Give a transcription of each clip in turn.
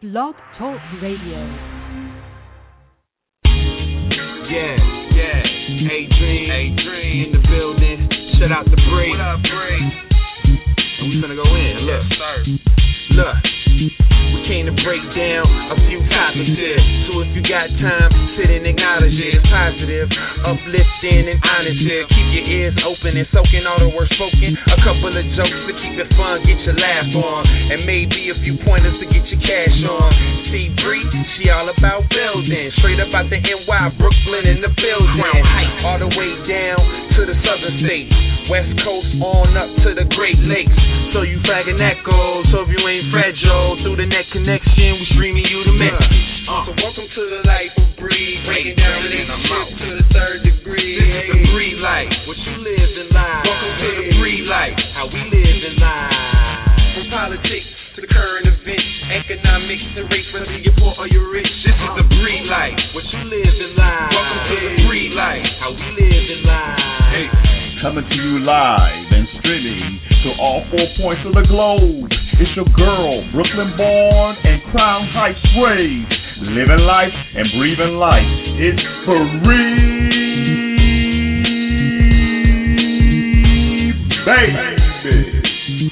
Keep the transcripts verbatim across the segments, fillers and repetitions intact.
Blog Talk Radio. Yeah, yeah. A-Dream, A-Dream in the building. Shout out to Bree. What up, Bree? And we finna go in. Look, yes, sir. Look. We came to break down a few topics here. So if you got time, sit and acknowledge it. It's positive, uplifting, and honest here. Keep your ears open and soaking all the words spoken. A couple of jokes to keep it fun, get your laugh on. And maybe a few pointers to get your cash on. See Bree, she all about building. Straight up out the N Y, Brooklyn in the building. All the way down to the southern states. West Coast on up to the Great Lakes. So you flagging echoes, hope you ain't fragile. Through the net connection, we streaming you the message. Uh, so welcome to the life of Bree, breaking down relationships to the third degree. This is the Bree life, what you live in life. Welcome to the Bree life, how we live in life. From politics to the current events, economics and race, whether you're poor or you're rich. This is the Bree life, what you live in life. Welcome to the Bree life, how we live in life. Hey. Coming to you live and streaming to all four points of the globe. It's your girl, Brooklyn born and Crown Heights raised, living life and breathing life. It's free, baby.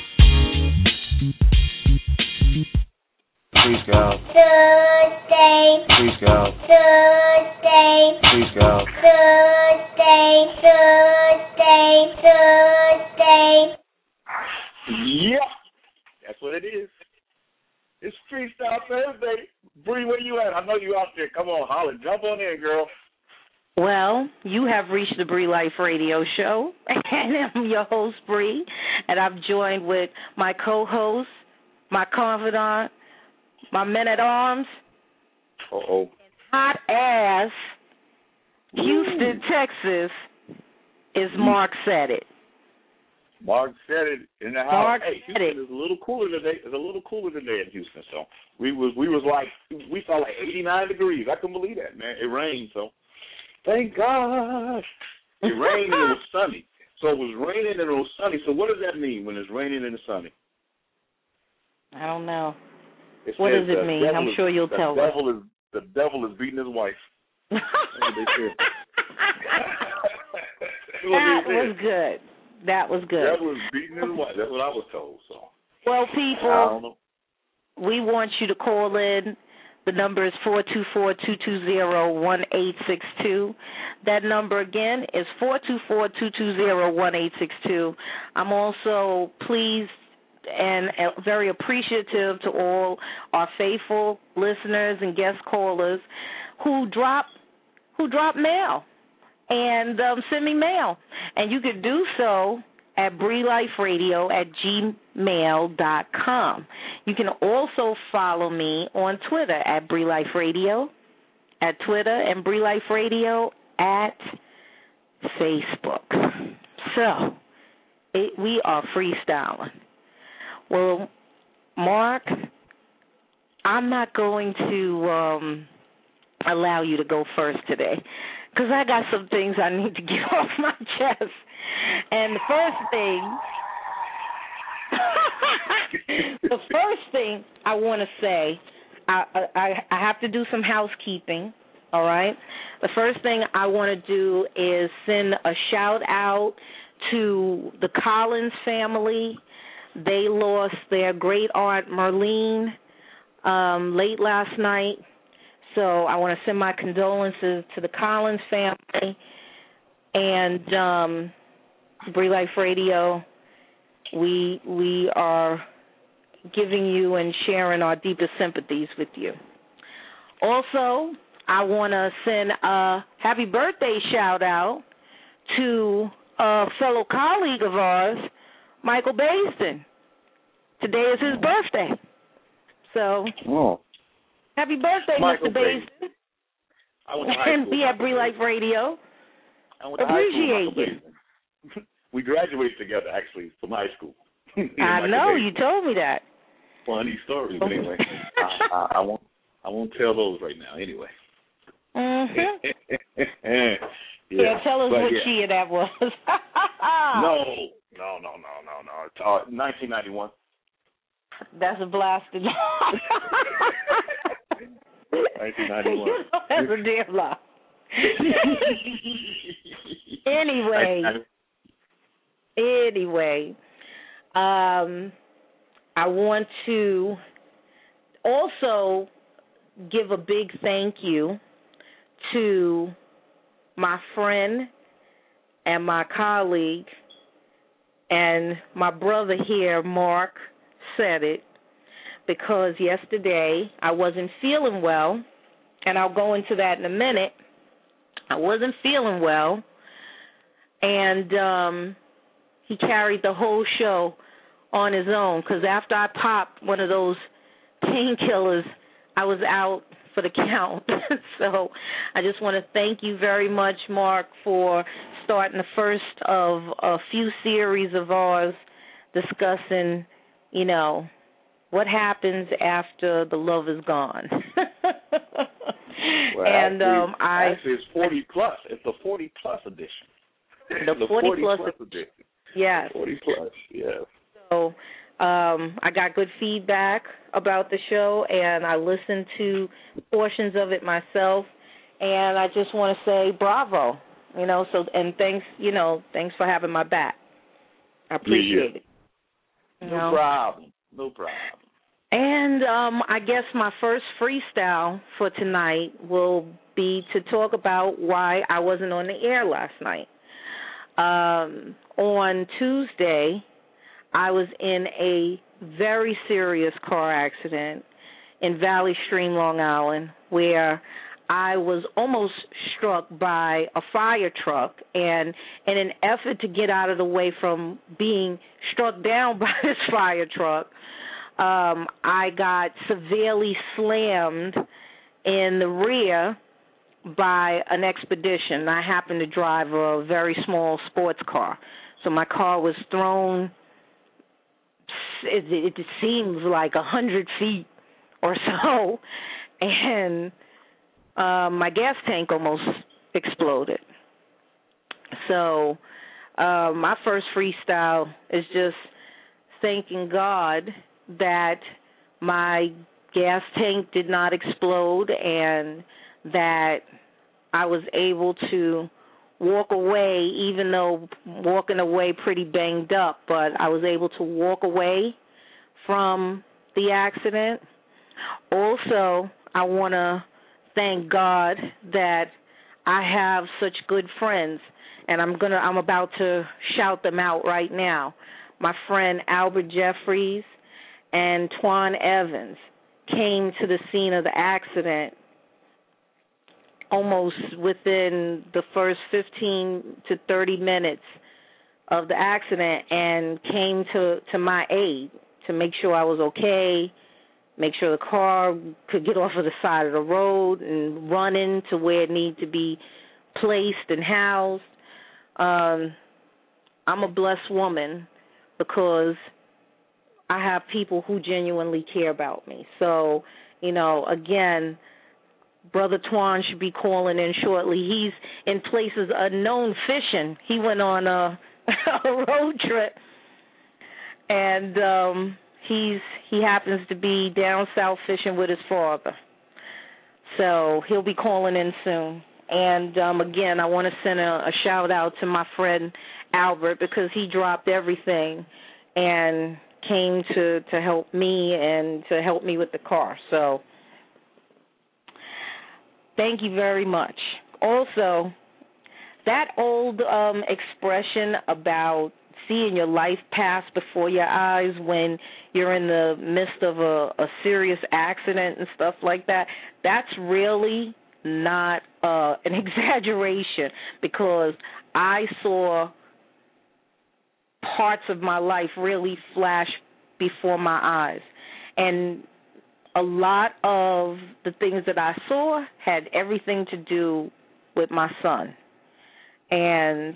Please go. Thursday. Please go. Thursday. Please go. Thursday. Thursday. Thursday. Yep. That's what it is. It's Freestyle Thursday. Bree, where you at? I know you out there. Come on, holler. Jump on in, girl. Well, you have reached the Bree Life Radio Show, and I'm your host, Bree, and I'm joined with my co-host, my confidant, my men-at-arms, Uh-oh. hot ass, Houston, Texas, is Mark Said It. Mark said it in the house. Mark hey, said Houston it. is a little cooler today. It's a little cooler today in Houston. So we was we was like we saw like eighty-nine degrees. I couldn't believe that, man. It rained, so thank God. It rained and it was sunny. So it was raining and it was sunny. So what does that mean when it's raining and it's sunny? I don't know. It What says does it the mean? I'm is, sure you'll the tell us. devil is the devil is beating his wife. That's what they said. That's what That they was said. good. That was good. That was beating his wife. That's what I was told. So Well, I people, don't know. we want you to call in. The number is four two four, two two zero, one eight six two. That number again is four two four, two two zero, one eight six two. I'm also pleased and very appreciative to all our faithful listeners and guest callers who drop who drop mail and um, send me mail. And you can do so at breeliferadio at gmail dot com. You can also follow me on Twitter at breeliferadio at Twitter and breeliferadio at Facebook. So, it, we are freestyling. Well, Mark, I'm not going to um, allow you to go first today because I got some things I need to get off my chest. And the first thing, the first thing I want to say, I, I I have to do some housekeeping, all right? The first thing I want to do is send a shout out to the Collins family. They lost their great aunt Merlene um, late last night, so I want to send my condolences to the Collins family. And um, Bree Life Radio, we we are giving you and sharing our deepest sympathies with you. Also, I want to send a happy birthday shout out to a fellow colleague of ours, Michael Baisden. Today is his birthday. So, Oh. happy birthday, Michael Mister Baisden. I went to high And school. we at Bree Life Radio I went to high school, appreciate Michael you. Baisden. We graduated together, actually, from high school. Me and I Michael know, Baisden. you told me that. Funny story, but anyway, I, I, I won't. I won't tell those right now. Anyway. Mm-hmm. yeah. Yeah, tell us but what yeah. year that was. No, no, no, no, no, no. It's uh, nineteen ninety-one. That's a blasted. ninety-one. You know that's a damn lie. Anyway, anyway, um, I want to also give a big thank you to my friend and my colleague and my brother here, Mark, said it, because yesterday I wasn't feeling well, and I'll go into that in a minute. I wasn't feeling well, and um, he carried the whole show on his own, because after I popped one of those painkillers, I was out for the count. So I just want to thank you very much, Mark, for starting the first of a few series of ours discussing, you know, what happens after the love is gone. Well, and actually, um, I actually, it's forty plus. It's the forty plus edition. The, the forty, forty plus, plus edition. Yes. Forty plus. Yes. So um, I got good feedback about the show, and I listened to portions of it myself, and I just want to say bravo, you know. So and thanks, you know, thanks for having my back. I appreciate yeah. it. You No know? problem. No problem. And um, I guess my first freestyle for tonight will be to talk about why I wasn't on the air last night. Um, on Tuesday, I was in a very serious car accident in Valley Stream, Long Island, where I was almost struck by a fire truck, and in an effort to get out of the way from being struck down by this fire truck, um, I got severely slammed in the rear by an expedition. I happened to drive a very small sports car, so my car was thrown, it, it seems like a hundred feet or so, and um, my gas tank almost exploded. So uh, my first freestyle is just thanking God that my gas tank did not explode and that I was able to walk away, even though walking away pretty banged up, but I was able to walk away from the accident. Also, I want to thank God that I have such good friends, and I'm gonna I'm about to shout them out right now. My friend Albert Jeffries and Twan Evans came to the scene of the accident almost within the first fifteen to thirty minutes of the accident and came to, to my aid to make sure I was okay, make sure the car could get off of the side of the road and run into where it needed to be placed and housed. Um, I'm a blessed woman because I have people who genuinely care about me. So, you know, again, Brother Twan should be calling in shortly. He's in places unknown fishing. He went on a, a road trip, and um, he's he happens to be down south fishing with his father. So he'll be calling in soon. And, um, again, I want to send a, a shout-out to my friend Albert because he dropped everything and came to, to help me and to help me with the car. So thank you very much. Also, that old um, expression about seeing your life pass before your eyes when you're in the midst of a, a serious accident and stuff like that, that's really not uh, an exaggeration, because I saw parts of my life really flash before my eyes. And a lot of the things that I saw had everything to do with my son. And,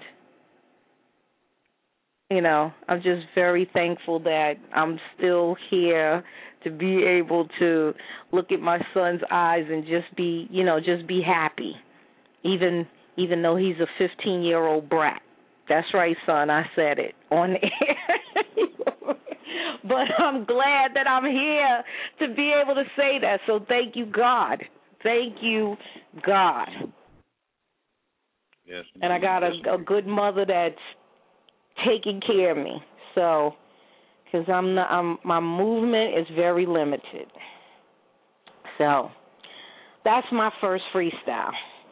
you know, I'm just very thankful that I'm still here to be able to look at my son's eyes and just be, you know, just be happy, even even though he's a fifteen-year-old brat. That's right, son, I said it on the air. But I'm glad that I'm here to be able to say that, so thank you, God. Thank you, God. Yes. And I got a, a good mother that's taking care of me. So, because I'm, not, I'm, my movement is very limited. So, that's my first freestyle.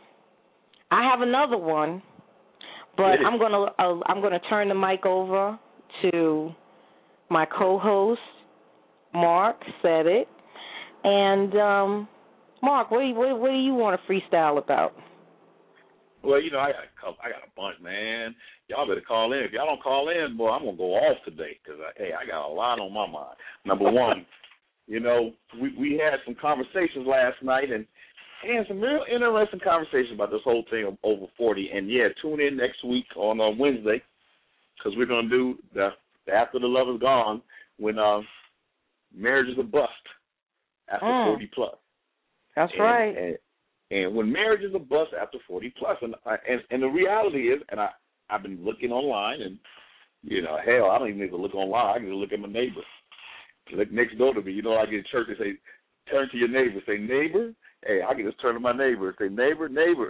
I have another one, but I'm gonna uh, I'm gonna turn the mic over to my co-host, Mark. Said it, and um, Mark, what do, you, what, what do you want to freestyle about? Well, you know, I got a couple, I got a bunch, man. Y'all better call in. If y'all don't call in, boy, I'm gonna go off today because hey, I got a lot on my mind. Number one, you know, we we had some conversations last night and. And some real interesting conversation about this whole thing of over forty. And, yeah, tune in next week on uh, Wednesday because we're going to do the, the After the Love is Gone when uh, marriage is a bust after mm. forty plus. That's and, right. And, and when marriage is a bust after forty plus. And, and, and the reality is, and I, I've been looking online, and, you know, hell, I don't even need to look online. I can just look at my neighbor. Look next door to me. You know, I get in church, they say, turn to your neighbor. Say, neighbor. Hey, I can just turn to my neighbor and say, neighbor, neighbor,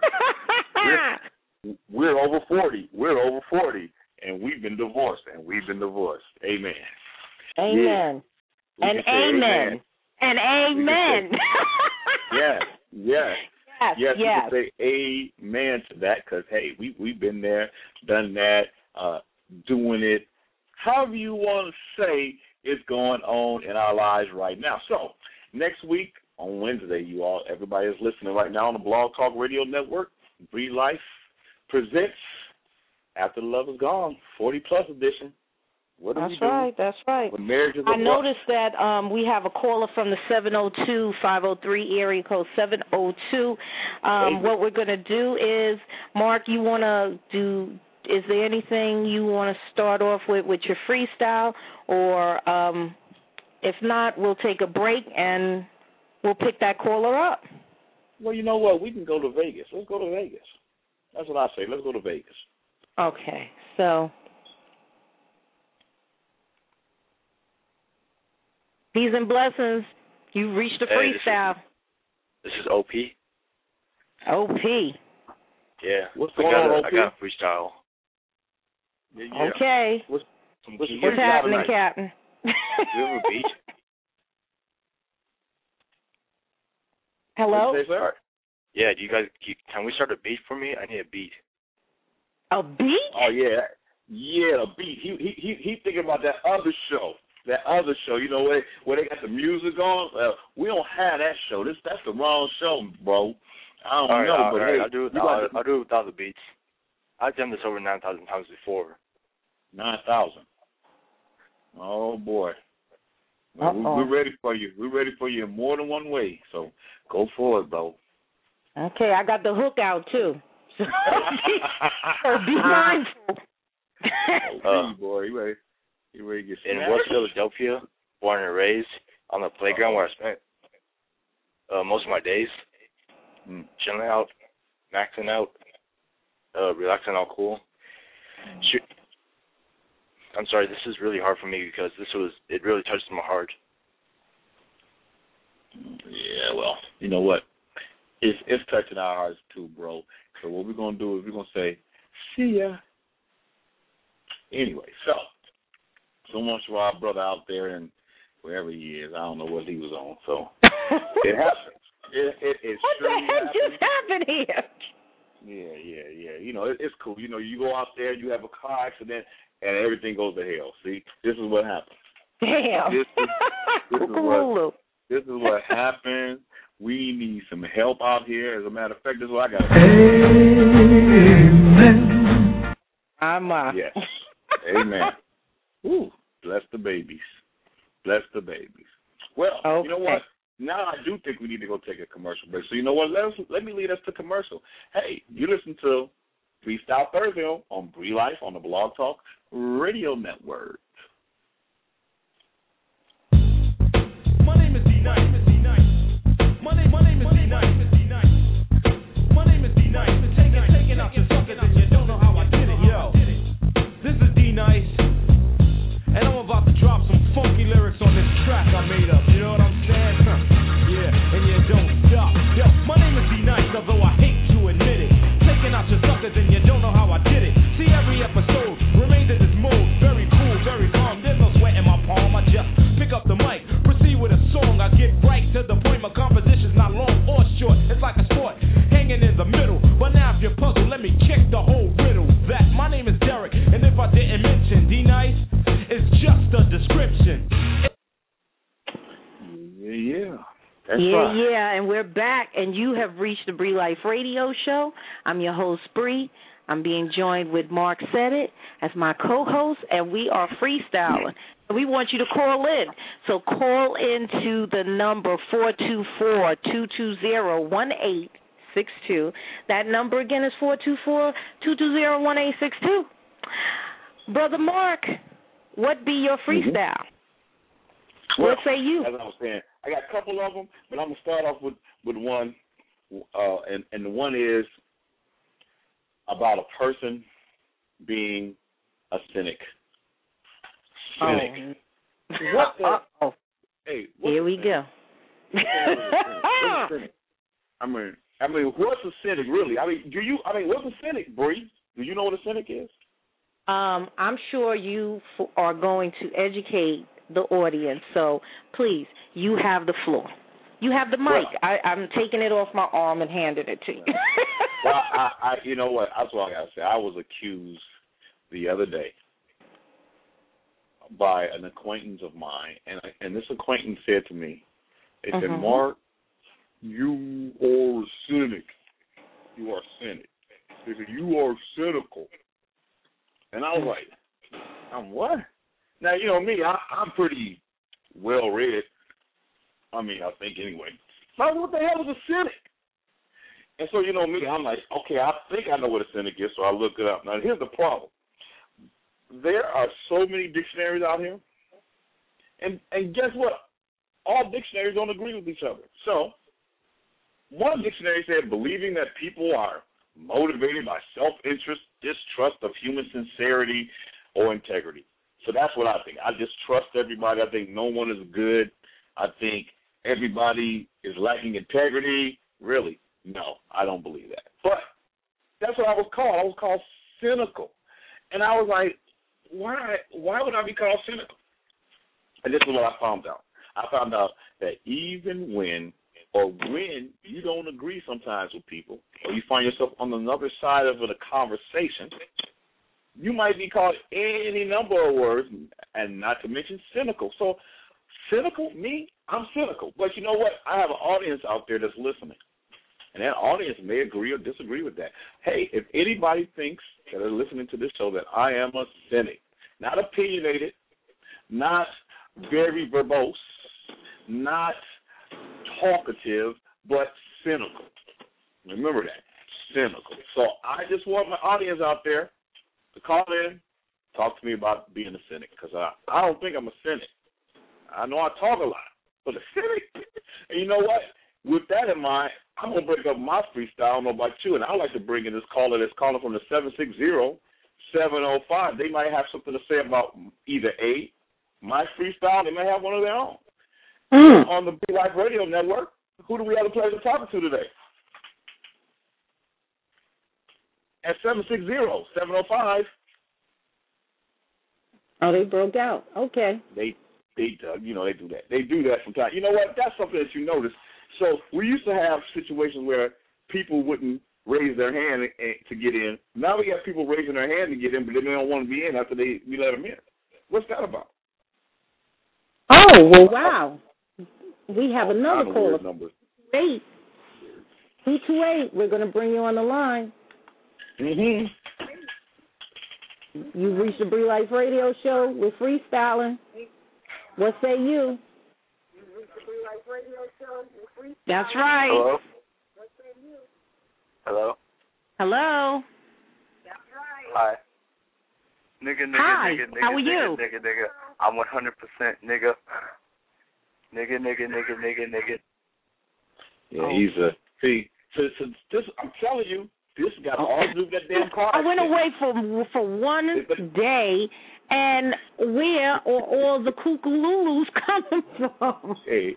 we're, we're over forty. We're over forty, and we've been divorced, and we've been divorced. Amen. Amen. Yeah. And amen. amen. And amen. Yes, yes. Yes, yes. yes. We can say amen to that because, hey, we, we've been there, done that, uh, doing it. However you want to say is going on in our lives right now. So, next week, on Wednesday, you all, everybody is listening right now on the Blog Talk Radio Network. Breathe Life presents After the Love is Gone, forty plus edition. What do that's we do? right, that's right. When marriage is I a noticed that um, we have a caller from the seven oh two, five oh three area code seven oh two. Um, hey. What we're going to do is, Mark, you want to do, is there anything you want to start off with with your freestyle? Or um, if not, we'll take a break and we'll pick that caller up. Well, you know what? We can go to Vegas. Let's go to Vegas. That's what I say. Let's go to Vegas. Okay. So, peace and blessings. You've reached a freestyle. Hey, this, is, this is O P. O P. Yeah. What's I going got on, a, O P? I got a freestyle. Yeah, yeah. Okay. What's, what's, what's happening, Captain? Do you have a beat? Hello? Say, sir? Yeah, do you guys, can we start a beat for me? I need a beat. A beat? Oh, yeah. Yeah, a beat. He he he, he thinking about that other show. That other show, you know, where, where they got the music on. Uh, we don't have that show. This That's the wrong show, bro. I don't all right, know, all but right, hey, I'll do it. I'll, I'll, I'll do it without the beats. I've done this over nine thousand times before. nine thousand. Oh, boy. Well, we, we're ready for you. We're ready for you in more than one way. So go for it, bro. Okay, I got the hook out, too. So, so be mindful. Oh, boy, you ready? You ready to get In smashed? West Philadelphia, born and raised, on the playground where I spent uh, most of my days, mm. chilling out, maxing out, uh, relaxing, all cool. Shoot. I'm sorry, this is really hard for me because this was, it really touched my heart. Yeah, well, you know what? It's it's touching our hearts too, bro. So what we're going to do is we're going to say, see ya. Anyway, so, so much for our brother out there and wherever he is. I don't know what he was on, so it happens. It, it, it what sure the heck happens. just happened here? Yeah, yeah, yeah. You know, it, it's cool. You know, you go out there, you have a car accident, and everything goes to hell. See, this is what happens. Damn. This is, this is what this is what happens. We need some help out here. As a matter of fact, this is what I got. Amen. I'm uh. Yes. Amen. Ooh, bless the babies. Bless the babies. Well, okay. You know what? Now I do think we need to go take a commercial break. So you know what? Let us let me lead us to commercial. Hey, you listen to Freestyle Thursday on Bree Life on the Blog Talk Radio Network. My name is D-Nice. My name, my name is D-Nice. My name is D-Nice. Taking, taking out your suckers and you don't know how I did it. Yo, this is D-Nice, and I'm about to drop some funky lyrics on this track I made up. You know what I'm saying? Huh. Yeah, and you don't stop. Yo, my That's yeah, right. yeah, and we're back, and you have reached the Bree Life Radio Show. I'm your host, Bree. I'm being joined with Mark Sedit as my co-host, and we are freestyling. We want you to call in. So call into the number four two four, two two zero, one eight six two. That number again is four two four, two two zero, one eight six two. Brother Mark, what be your freestyle? Well, what say you? As I was saying, I got a couple of them, but I'm going to start off with, with one, uh, and, and the one is about a person being a cynic. Cynic. Oh. What the? Oh. Hey, what's Here we go. What's a cynic? I mean, I mean, what's a cynic really? I mean, do you? I mean, what's a cynic, Bree? Do you know what a cynic is? Um, I'm sure you f- are going to educate the audience, so please, you have the floor. You have the mic. Well, I, I'm taking it off my arm and handing it to you. well, I, I, you know what? That's what I gotta say. I was accused the other day by an acquaintance of mine, and and this acquaintance said to me, "They said, Mhm. Mark, you are a cynic. You are cynic. They said you are cynical." And I was like, "I'm what?" Now you know me. I, I'm pretty well read. I mean, I think anyway. So I was, what the hell is a cynic? And so, you know me, I'm like, okay, I think I know what a cynic is, so I look it up. Now, here's the problem. There are so many dictionaries out here, and and guess what? All dictionaries don't agree with each other. So, one dictionary said, believing that people are motivated by self-interest, distrust of human sincerity or integrity. So that's what I think. I just trust everybody. I think no one is good. I think everybody is lacking integrity. Really? No, I don't believe that. But that's what I was called. I was called cynical. And I was like, why why would I be called cynical? And this is what I found out. I found out that even when or when you don't agree sometimes with people, or you find yourself on another side of a conversation, you might be called any number of words, and not to mention cynical. So cynical, me, I'm cynical. But you know what? I have an audience out there that's listening. And that audience may agree or disagree with that. Hey, if anybody thinks that are listening to this show that I am a cynic, not opinionated, not very verbose, not talkative, but cynical. Remember that, cynical. So I just want my audience out there to call in, talk to me about being a cynic, because I, I don't think I'm a cynic. I know I talk a lot, but a cynic, and you know what? With that in mind, I'm going to break up my freestyle. I don't know about you, and I'd like to bring in this caller that's calling from the seven six zero, seven oh five. They might have something to say about either A, my freestyle, they may have one of their own. Mm. On the Bree Life Radio Network, who do we have the pleasure of talking to today? At seven six zero, seven oh five. Oh, they broke out. Okay. They, they, uh, you know, they do that. They do that from time. You know what? That's something that you notice. So we used to have situations where people wouldn't raise their hand to get in. Now we have people raising their hand to get in, but they don't want to be in after they we let them in. What's that about? Oh, well, wow. We have oh, another caller. Eight. two two eight. We're going to bring you on the line. Mm-hmm. You've reached the Bree Life Radio Show. We're freestyling. What say you? That's right. Hello? Hello? Hello? Hi. Nigga, nigga, Hi. nigga, nigga, How are nigga, you? nigga, nigga. I'm one hundred percent nigga. Nigga, nigga, nigga, nigga, nigga. Yeah, he's a, see, so, so this, I'm telling you, this got all to do with that damn car. I went away for for one day, and where are all the kookalulus coming from? Hey,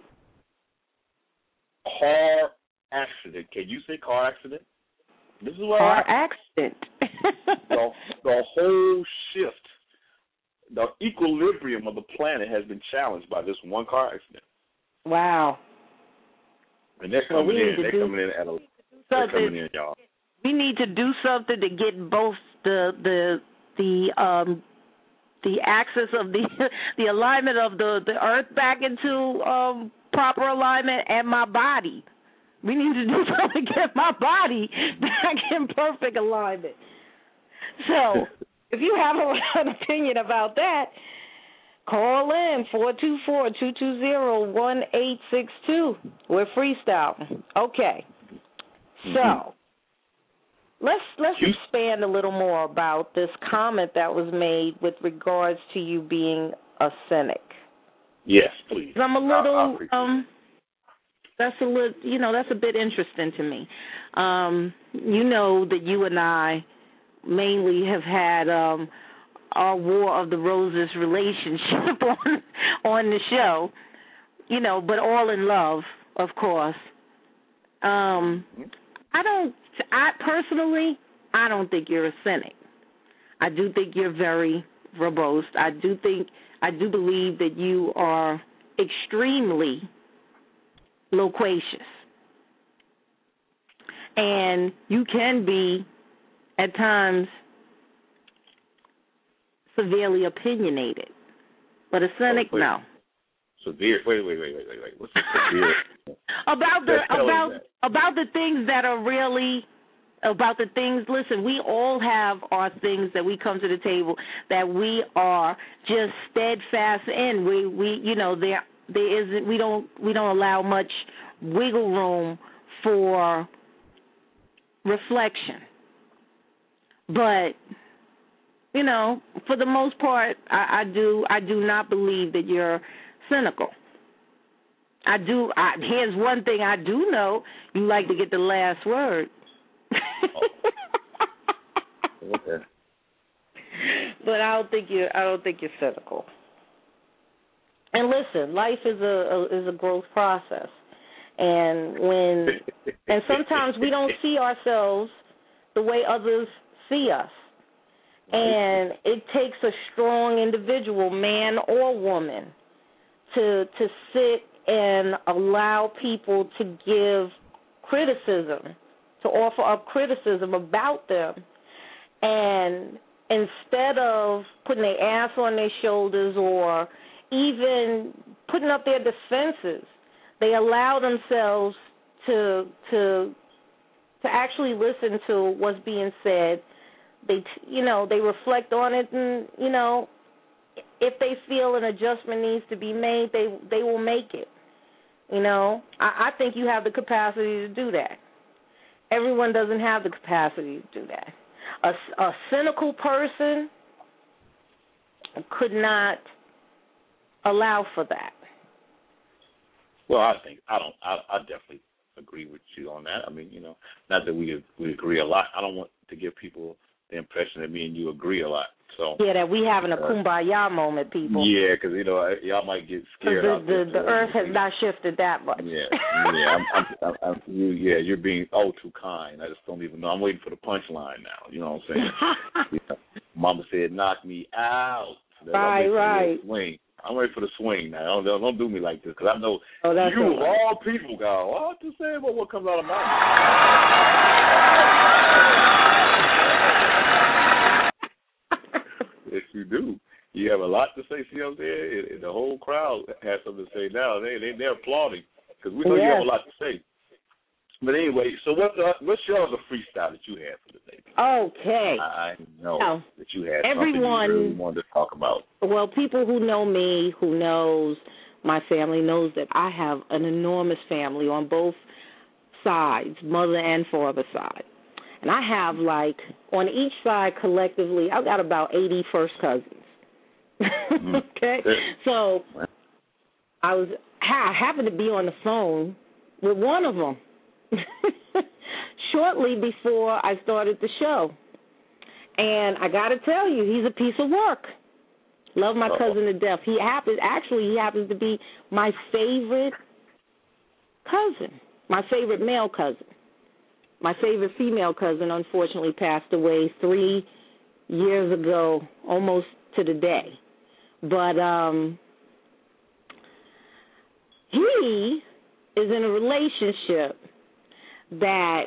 car accident. Can you say car accident? This is what car happened. accident. the, the whole shift, the equilibrium of the planet has been challenged by this one car accident. Wow. And they're so coming in. They're do, coming in at a. They're coming in, y'all. We need to do something to get both the the the um the axis of the the alignment of the, the Earth back into um proper alignment and my body. We need to do something to get my body back in perfect alignment. So, if you have a, an opinion about that, call in four two four, two two zero, one eight six two. We're freestyling. Okay. So, mm-hmm. let's let's expand a little more about this comment that was made with regards to you being a cynic. Yes, please. I'm a little um that's a little, you know, that's a bit interesting to me. Um, you know that you and I mainly have had um, our War of the Roses relationship on on the show, you know, but all in love, of course. Um, I don't, I personally, I don't think you're a cynic. I do think you're very verbose. I do think, I do believe that you are extremely loquacious. And you can be, at times, severely opinionated. But a cynic, oh, no. Severe? Wait, wait, wait, wait, wait, wait. What's the severe? about the about about the things that are really about the things. Listen, we all have our things that we come to the table that we are just steadfast in. We we you know there there isn't we don't we don't allow much wiggle room for reflection. But you know, for the most part, I, I do I do not believe that you're cynical. I do. I, here's one thing I do know: you like to get the last word. Okay. But I don't think you. I don't think you're cynical. And listen, life is a, a is a growth process, and when and sometimes we don't see ourselves the way others see us, and it takes a strong individual, man or woman, to to sit and allow people to give criticism, to offer up criticism about them, and instead of putting their ass on their shoulders or even putting up their defenses, they allow themselves to to to actually listen to what's being said. They, you know, they reflect on it, and you know, if they feel an adjustment needs to be made, they they will make it. You know, I, I think you have the capacity to do that. Everyone doesn't have the capacity to do that. A, a cynical person could not allow for that. Well, I think I don't. I, I definitely agree with you on that. I mean, you know, not that we we agree a lot. I don't want to give people the impression that me and you agree a lot. So yeah, that we having a kumbaya moment, people. Yeah, because you know y'all might get scared. The, out the, there, the so earth has not shifted that much. Yeah, yeah. I'm, I'm, I'm, I'm, you, yeah, you're being oh too kind. I just don't even know. I'm waiting for the punchline now. You know what I'm saying? Yeah. Mama said, "Knock me out." So right, right. Swing. I'm ready for the swing now. Don't, don't, don't do me like this, because I know oh, that's you right. of all people go, what to say about what comes out of my mouth? Yes, you do. You have a lot to say. See what I'm saying? The whole crowd has something to say now. They, they, they're applauding, because we know yes. you have a lot to say. But anyway, so what, uh, what's your other freestyle that you had for today? Okay. I know now, that you had everyone, something you really wanted to talk about. Well, people who know me, who knows my family, knows that I have an enormous family on both sides, mother and father side. And I have, like, on each side collectively, I've got about eighty first cousins. Mm-hmm. Okay? So I was I happened to be on the phone with one of them shortly before I started the show. And I got to tell you, he's a piece of work. Love my Uh-oh. cousin to death. He happens, actually, he happens to be my favorite cousin, my favorite male cousin. My favorite female cousin, unfortunately, passed away three years ago, almost to the day. But um, he is in a relationship that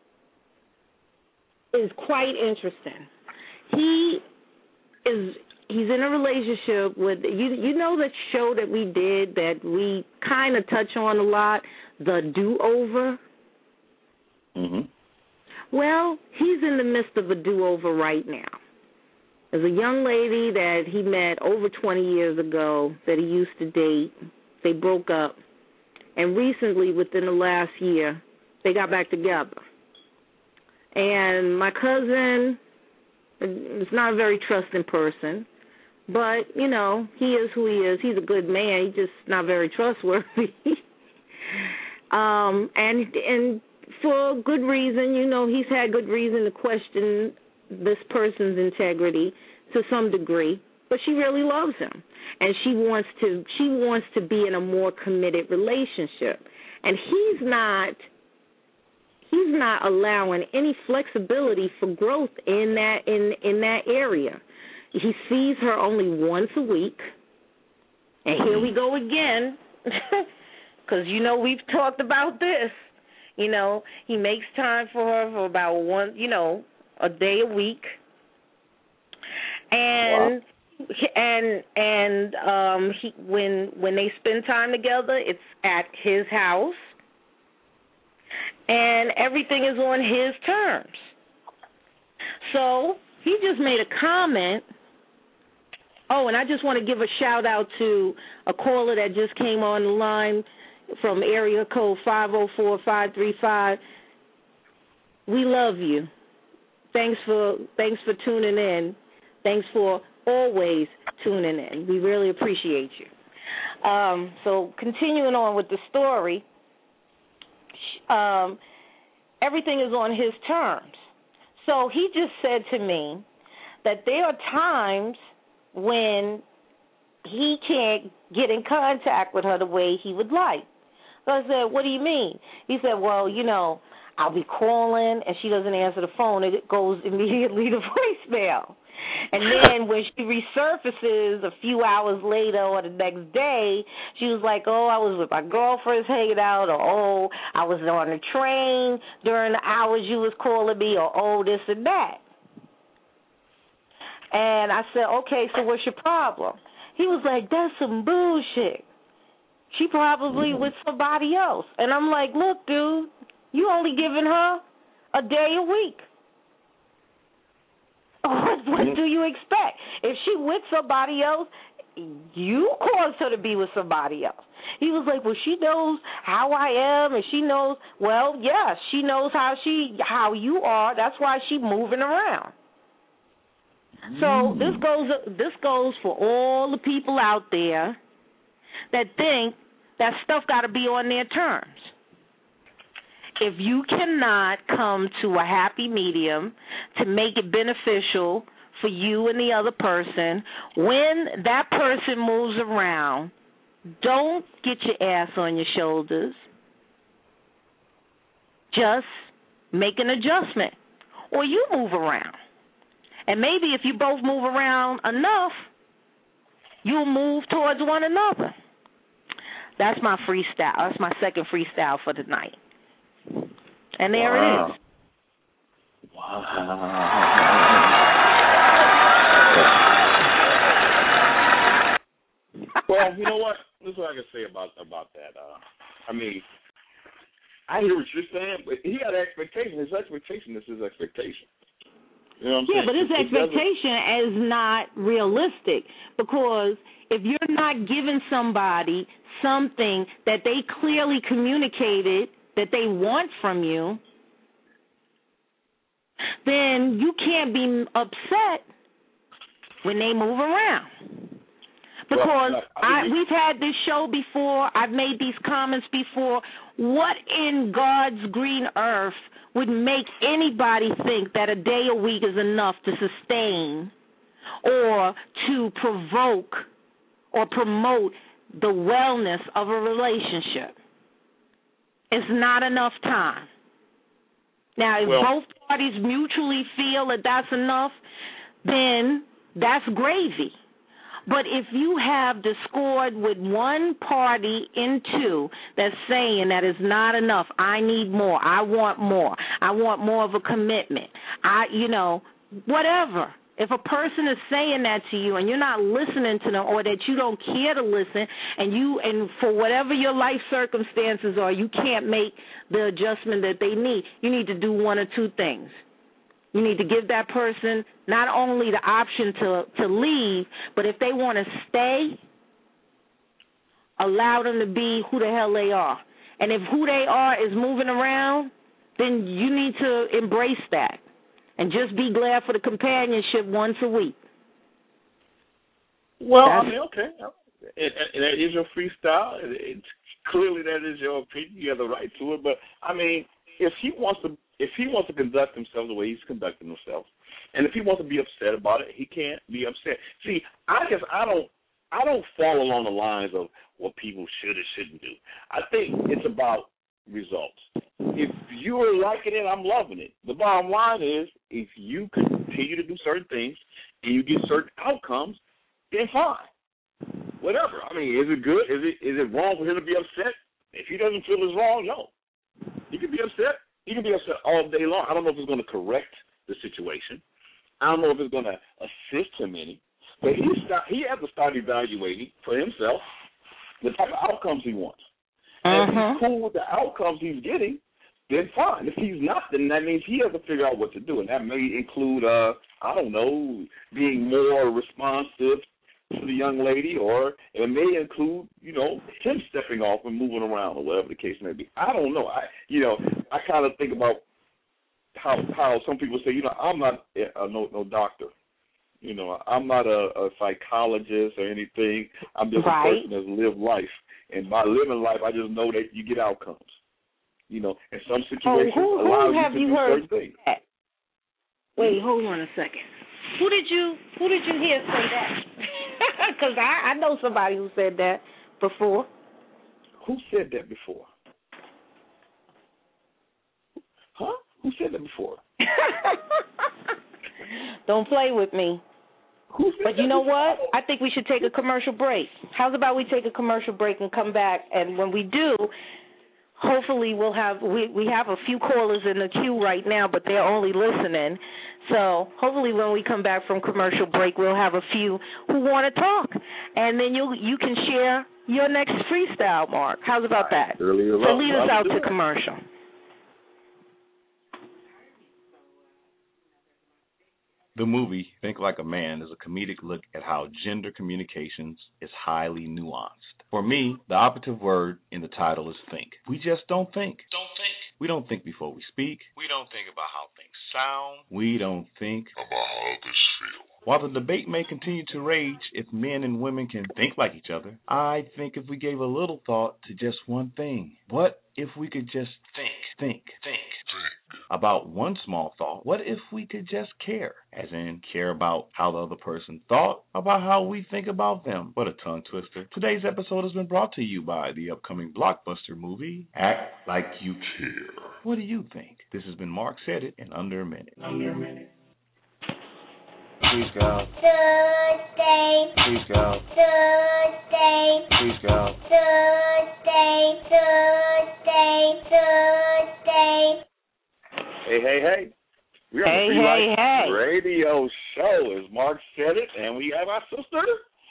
is quite interesting. He is he's in a relationship with you. You know that show that we did that we kind of touch on a lot, the do-over. Mhm. Well, he's in the midst of a do-over right now. There's a young lady that he met over twenty years ago that he used to date. They broke up, and recently, within the last year, they got back together. And my cousin is not a very trusting person, but, you know, he is who he is. He's a good man. He's just not very trustworthy. um, and and for good reason, you know, he's had good reason to question this person's integrity to some degree, but she really loves him, and she wants to she wants to be in a more committed relationship, and he's not he's not allowing any flexibility for growth in that in in that area. He sees her only once a week, and here we go again, because you know we've talked about this. You know, he makes time for her for about one, you know, a day a week, and wow. and and um, he when when they spend time together, it's at his house, and everything is on his terms. So he just made a comment. Oh, and I just want to give a shout out to a caller that just came on the line from area code five oh four, five three five. We love you. Thanks for thanks for tuning in. Thanks for always tuning in. We really appreciate you. Um, so continuing on with the story, um, everything is on his terms. So he just said to me that there are times when he can't get in contact with her the way he would like. So I said, what do you mean? He said, well, you know, I'll be calling and she doesn't answer the phone. It goes immediately to voicemail. And then when she resurfaces a few hours later or the next day, she was like, oh, I was with my girlfriends hanging out, or oh, I was on the train during the hours you was calling me, or oh, this and that. And I said, okay, so what's your problem? He was like, that's some bullshit. She probably with somebody else. And I'm like, look, dude, you only giving her a day a week. What, what do you expect? If she with somebody else, you caused her to be with somebody else. He was like, well, she knows how I am, and she knows, well, yes, she knows how she how you are. That's why she moving around. So this goes this goes for all the people out there that think that stuff got to be on their terms. If you cannot come to a happy medium to make it beneficial for you and the other person, when that person moves around, don't get your ass on your shoulders. Just make an adjustment, or you move around. And maybe if you both move around enough, you'll move towards one another. That's my freestyle. That's my second freestyle for tonight. And there wow. it is. Wow. Well, you know what? This is what I can say about about that. Uh, I mean, I hear what you're saying, but he had an expectation. His expectation is his expectation. You know what I'm yeah, saying? but his it, expectation it is not realistic, because if you're not giving somebody something that they clearly communicated that they want from you, then you can't be upset when they move around. Because well, I mean, I, we've had this show before. I've made these comments before. What in God's green earth would make anybody think that a day a week is enough to sustain or to provoke or promote the wellness of a relationship? It's not enough time. Now, if well, both parties mutually feel that that's enough, then that's gravy. But if you have discord with one party in two that's saying that is not enough, I need more, I want more, I want more of a commitment, I, you know, whatever. If a person is saying that to you and you're not listening to them, or that you don't care to listen, and you and for whatever your life circumstances are, you can't make the adjustment that they need, you need to do one or two things. You need to give that person not only the option to, to leave, but if they want to stay, allow them to be who the hell they are. And if who they are is moving around, then you need to embrace that. And just be glad for the companionship once a week. Well, That's, I mean, okay. It, it, that is your freestyle. It, it, clearly, that is your opinion. You have the right to it. But, I mean, if he wants to if he wants to conduct himself the way he's conducting himself, and if he wants to be upset about it, he can't be upset. See, I guess I don't I don't fall along the lines of what people should or shouldn't do. I think it's about results. If you're liking it, I'm loving it. The bottom line is, if you continue to do certain things and you get certain outcomes, then fine. Whatever. I mean, is it good? Is it is it wrong for him to be upset? If he doesn't feel it's wrong, no. He can be upset. He can be upset all day long. I don't know if it's going to correct the situation. I don't know if it's going to assist him any. But he start, he has to start evaluating for himself the type of outcomes he wants. And if he's cool with the outcomes he's getting, then fine. If he's not, then that means he has to figure out what to do. And that may include, uh, I don't know, being more responsive to the young lady, or it may include, you know, him stepping off and moving around, or whatever the case may be. I don't know. I, you know, I kind of think about how how some people say, you know, I'm not a, no no doctor. You know, I'm not a, a psychologist or anything. I'm just right. a person that's lived life. And by living life, I just know that you get outcomes. You know, in some situations, oh, who, who allow have you to you do heard certain things. That? Wait, hold on a second. Who did you Who did you hear say that? Because I, I know somebody who said that before. Who said that before? Huh? Who said that before? Don't play with me. Who said but you know what? I think we should take a commercial break. How's about we take a commercial break and come back? And when we do, hopefully we'll have we, we have a few callers in the queue right now, but they're only listening. So hopefully when we come back from commercial break, we'll have a few who want to talk, and then you you can share your next freestyle, Mark. How's about that? So lead us out to commercial. The movie Think Like a Man is a comedic look at how gender communications is highly nuanced. For me, the operative word in the title is think. We just don't think. Don't think. We don't think before we speak. We don't think about how things sound. We don't think about how others feel. While the debate may continue to rage if men and women can think like each other, I think if we gave a little thought to just one thing, what if we could just think, think, think, think about one small thought? What if we could just care, as in care about how the other person thought about how we think about them? What a tongue twister. Today's episode has been brought to you by the upcoming blockbuster movie, Act Like You Care. What do you think? This has been Mark Said It in under a minute. Under a minute. Please go. Thursday. Please go. Thursday. Please go. Thursday. Thursday. Thursday. Hey, hey, hey. We're on hey, the Free hey, Life hey. Radio Show, as Mark said it, and we have our sister.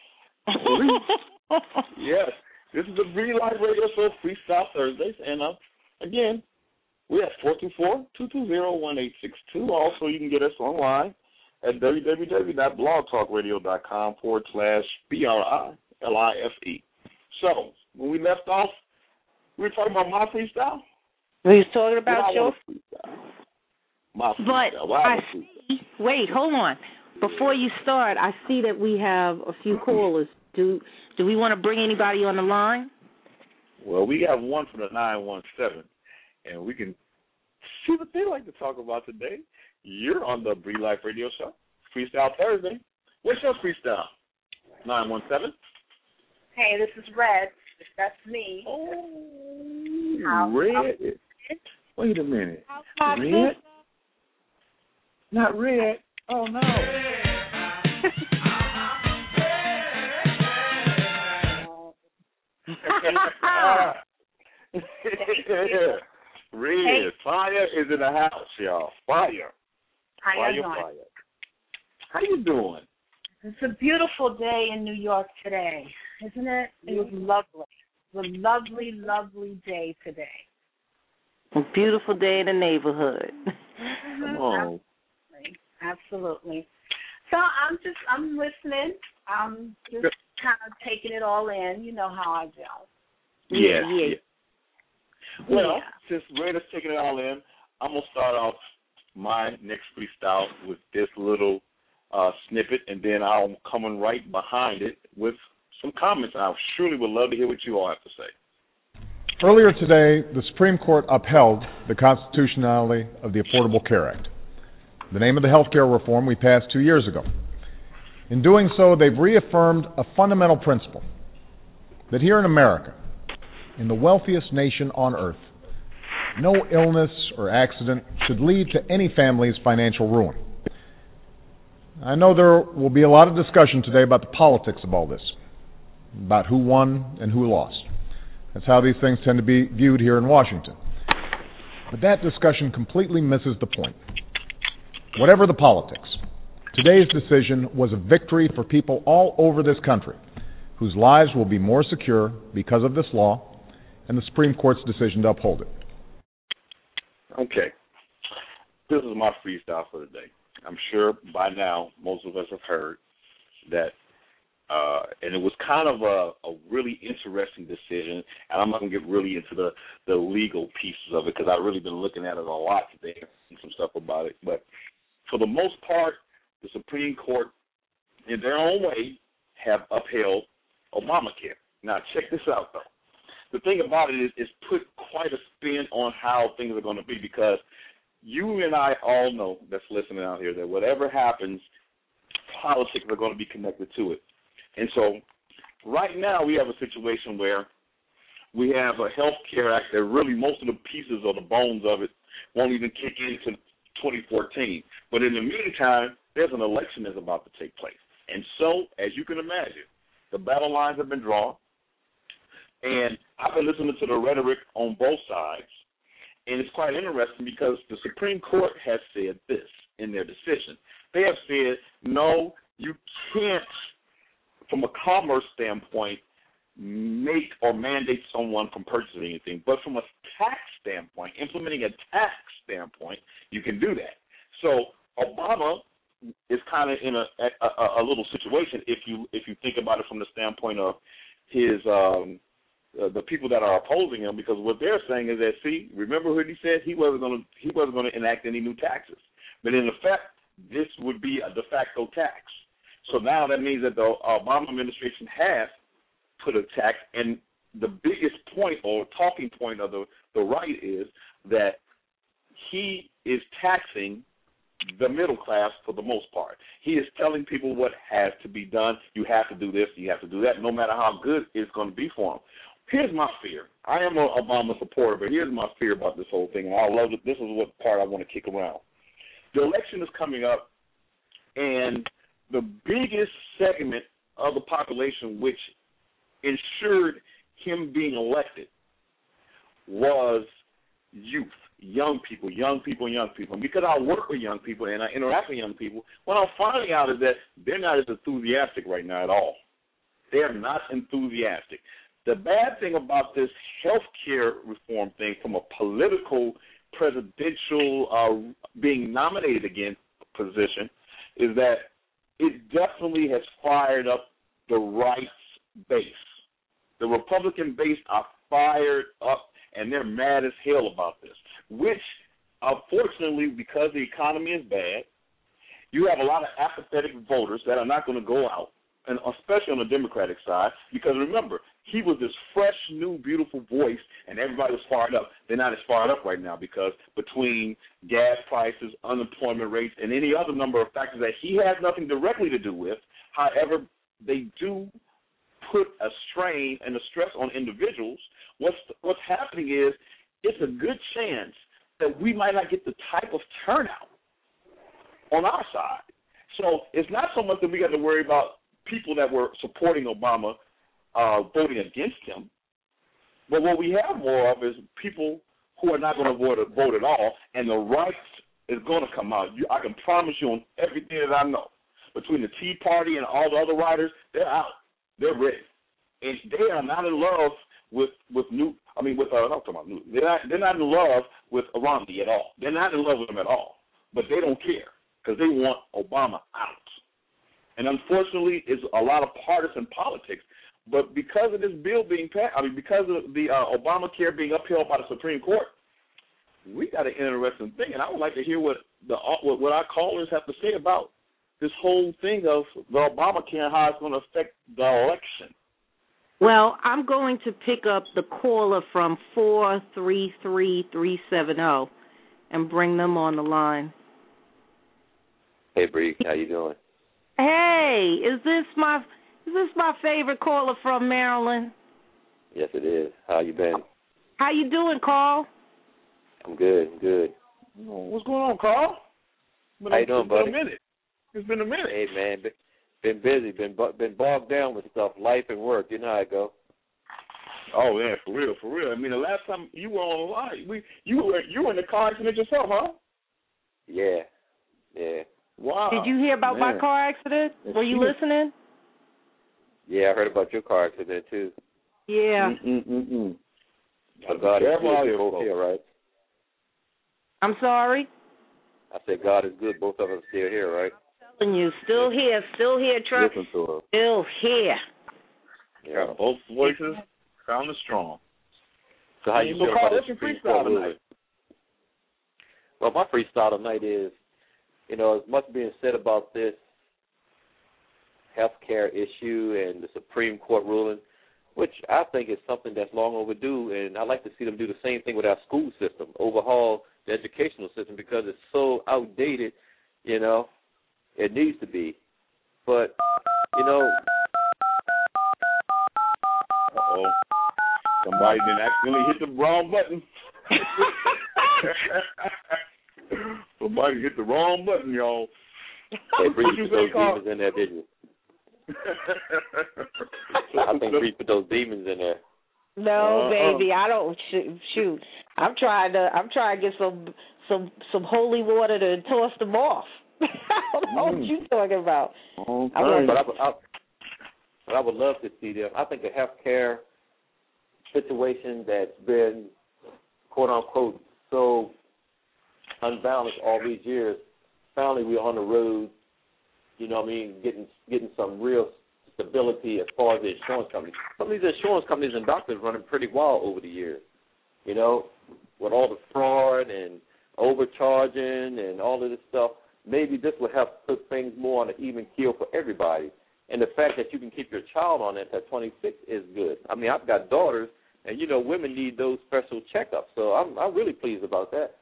Yes, this is the Free Life Radio Show, Freestyle Thursdays, and uh, again, we have four two four, two two zero, one eight six two. Also, you can get us online at www.blogtalkradio.com forward slash B R I L I F E. So, when we left off, we were talking about my freestyle. We were talking about your freestyle. My But freestyle. Why I see, wait, hold on. Before you start, I see that we have a few callers. Do do we want to bring anybody on the line? Well, we have one from the nine one seven, and we can see what they like to talk about today. You're on the Bree Life Radio Show, Freestyle Thursday. What's your freestyle? nine one seven. Hey, this is Red. That's me. Oh, How, Red. how, Wait a minute. How Red? Not Red. Oh, no. Red. Hey. Fire is in the house, y'all. Fire. How fire, you doing? fire. How you doing? It's a beautiful day in New York today, isn't it? It was lovely. It was a lovely, lovely day today. A beautiful day in the neighborhood. Come on. Absolutely. Absolutely. So I'm just, I'm listening. I'm just kind of taking it all in. You know how I do. Yes. Yeah. Yeah. Well, yeah. Since Rita's taking it all in, I'm going to start off my next freestyle with this little uh, snippet, and then I'm coming right behind it with some comments. I surely would love to hear what you all have to say. Earlier today, the Supreme Court upheld the constitutionality of the Affordable Care Act, the name of the health care reform we passed two years ago. In doing so, they've reaffirmed a fundamental principle, that here in America, in the wealthiest nation on earth, no illness or accident should lead to any family's financial ruin. I know there will be a lot of discussion today about the politics of all this, about who won and who lost. That's how these things tend to be viewed here in Washington. But that discussion completely misses the point. Whatever the politics, today's decision was a victory for people all over this country whose lives will be more secure because of this law and the Supreme Court's decision to uphold it. Okay. This is my freestyle for the day. I'm sure by now most of us have heard that, uh, and it was kind of a, a really interesting decision, and I'm not going to get really into the, the legal pieces of it because I've really been looking at it a lot today and some stuff about it. But for the most part, the Supreme Court, in their own way, have upheld Obamacare. Now, check this out, though. The thing about it is it's put quite a spin on how things are going to be because you and I all know that's listening out here that whatever happens, politics are going to be connected to it. And so right now we have a situation where we have a health care act that really most of the pieces or the bones of it won't even kick in until twenty fourteen. But in the meantime, there's an election that's about to take place. And so, as you can imagine, the battle lines have been drawn. And I've been listening to the rhetoric on both sides, and it's quite interesting because the Supreme Court has said this in their decision. They have said, no, you can't, from a commerce standpoint, make or mandate someone from purchasing anything. But from a tax standpoint, implementing a tax standpoint, you can do that. So Obama is kind of in a, a, a little situation if you if you think about it from the standpoint of his um, – Uh, the people that are opposing him, because what they're saying is that, see, remember what he said? He wasn't going to he wasn't going to enact any new taxes. But in effect, this would be a de facto tax. So now that means that the Obama administration has put a tax, and the biggest point or talking point of the, the right is that he is taxing the middle class for the most part. He is telling people what has to be done. You have to do this, you have to do that, no matter how good it's going to be for him. Here's my fear. I am an Obama supporter, but here's my fear about this whole thing, and I love it. This is what part I want to kick around. The election is coming up, and the biggest segment of the population which ensured him being elected was youth, young people, young people, young people. And because I work with young people and I interact with young people, what I'm finding out is that they're not as enthusiastic right now at all. They're not enthusiastic. The bad thing about this health care reform thing from a political, presidential, uh, being nominated again position is that it definitely has fired up the right's base. The Republican base are fired up, and they're mad as hell about this, which, unfortunately, because the economy is bad, you have a lot of apathetic voters that are not going to go out, and especially on the Democratic side, because remember, he was this fresh, new, beautiful voice, and everybody was fired up. They're not as fired up right now because between gas prices, unemployment rates, and any other number of factors that he has nothing directly to do with, however, they do put a strain and a stress on individuals. What's what's happening is it's a good chance that we might not get the type of turnout on our side. So it's not so much that we got to worry about people that were supporting Obama uh, voting against him, but what we have more of is people who are not going to vote, vote at all, and the right is going to come out. You, I can promise you on everything that I know. between the Tea Party and all the other writers, they're out. They're ready. And they are not in love with with new. I mean, with uh, I'm talking about new. They're not. They're not in love with Romney at all. They're not in love with him at all. But they don't care because they want Obama out. And unfortunately, it's a lot of partisan politics. But because of this bill being passed, I mean, because of the uh, Obamacare being upheld by the Supreme Court, we got an interesting thing. And I would like to hear what the what, what our callers have to say about this whole thing of the Obamacare and how it's going to affect the election. Well, I'm going to pick up the caller from four three three three seven zero and bring them on the line. Hey, Bree, how you doing? Hey, is this my is this my favorite caller from Maryland? Yes, it is. How you been? How you doing, Carl? I'm good. I'm good. What's going on, Carl? How you doing, buddy? It's been a minute. It's been a minute. Hey, man. Been, been busy. Been been bogged down with stuff, life and work. You know how it go. Oh yeah, for real, for real. I mean, the last time you were on the line, we you were you were in the car accident yourself, huh? Yeah, yeah. Wow. Did you hear about man. my car accident? Were you listening? Yeah, I heard about your car accident too. Yeah. Mm-mm-mm. But God is good. Both here, right? I'm sorry? I said God is good. Both of us still here, right? I'm telling you, still here, still here, Truck. Listen to her. Still here. Yeah. Got both voices sounding strong. So how you so feel Carl, about what's this your Supreme Court freestyle ruling? tonight? Well, my freestyle tonight is, you know, as much being said about this health care issue and the Supreme Court ruling, which I think is something that's long overdue, and I'd like to see them do the same thing with our school system, overhaul the educational system because it's so outdated, you know. It needs to be. But, you know. Uh-oh. Somebody didn't accidentally hit the wrong button. Somebody hit the wrong button, y'all. They breathe you with those say, Carl? demons in there, didn't you? I think breathe with those demons in there. No, uh-uh. baby, I don't sh- shoot. I'm trying to. I'm trying to get some some some holy water to toss them off. I don't know mm. what you talking about. Okay. I would, but, I, I, but I would love to see them. I think the health care situation that's been, quote unquote, so unbalanced all these years. Finally, we're on the road. You know what I mean? Getting getting some real stability as far as the insurance companies. Some of these insurance companies and doctors running pretty wild over the years. You know, with all the fraud and overcharging and all of this stuff, maybe this would help put things more on an even keel for everybody. And the fact that you can keep your child on it at twenty-six is good. I mean, I've got daughters, and, you know, women need those special checkups. So I'm I'm really pleased about that.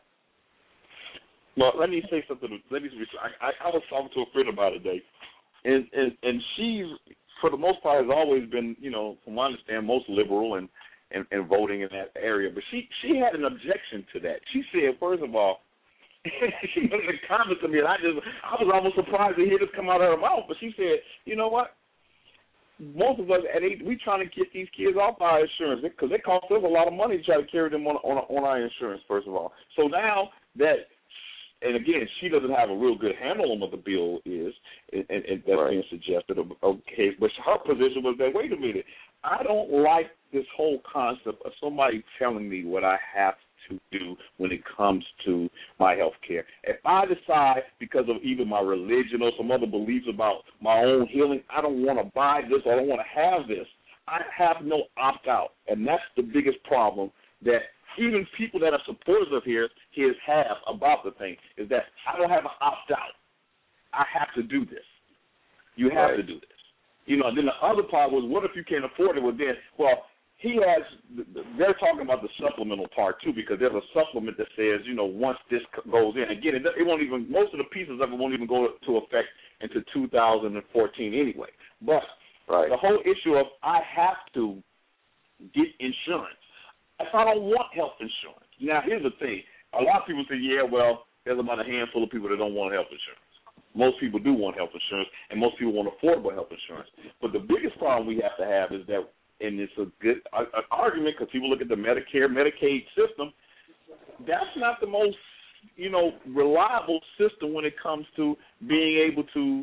Well, let me say something. Let me. I, I was talking to a friend about it today, and and and she's, for the most part, has always been, you know, from what I understand, most liberal and, and, and voting in that area. But she she had an objection to that. She said, first of all, she made a comment to me, and I just I was almost surprised to hear this come out of her mouth. But she said, you know what? Most of us at eight, we trying to get these kids off our insurance because it costs us a lot of money to try to carry them on on, on our insurance. First of all, so now that. And again, she doesn't have a real good handle on what the bill is, and, and, and that's right. being suggested. Okay, but her position was that, wait a minute, I don't like this whole concept of somebody telling me what I have to do when it comes to my health care. If I decide, because of either my religion or some other beliefs about my own healing, I don't want to buy this or I don't want to have this, I have no opt-out. And that's the biggest problem that even people that are supporters of his, his have about the thing, is that I don't have an opt-out. I have to do this. You have right. to do this. You know, then the other part was, what if you can't afford it? Well, then, well, he has, they're talking about the supplemental part, too, because there's a supplement that says, you know, once this goes in, again, it, it won't even, most of the pieces of it won't even go to effect until two thousand fourteen anyway. But right. the whole issue of I have to get insurance. If I don't want health insurance. Now, here's the thing. A lot of people say, yeah, well, there's about a handful of people that don't want health insurance. Most people do want health insurance, and most people want affordable health insurance. But the biggest problem we have to have is that, and it's a good a, an argument because people look at the Medicare, Medicaid system, that's not the most, you know, reliable system when it comes to being able to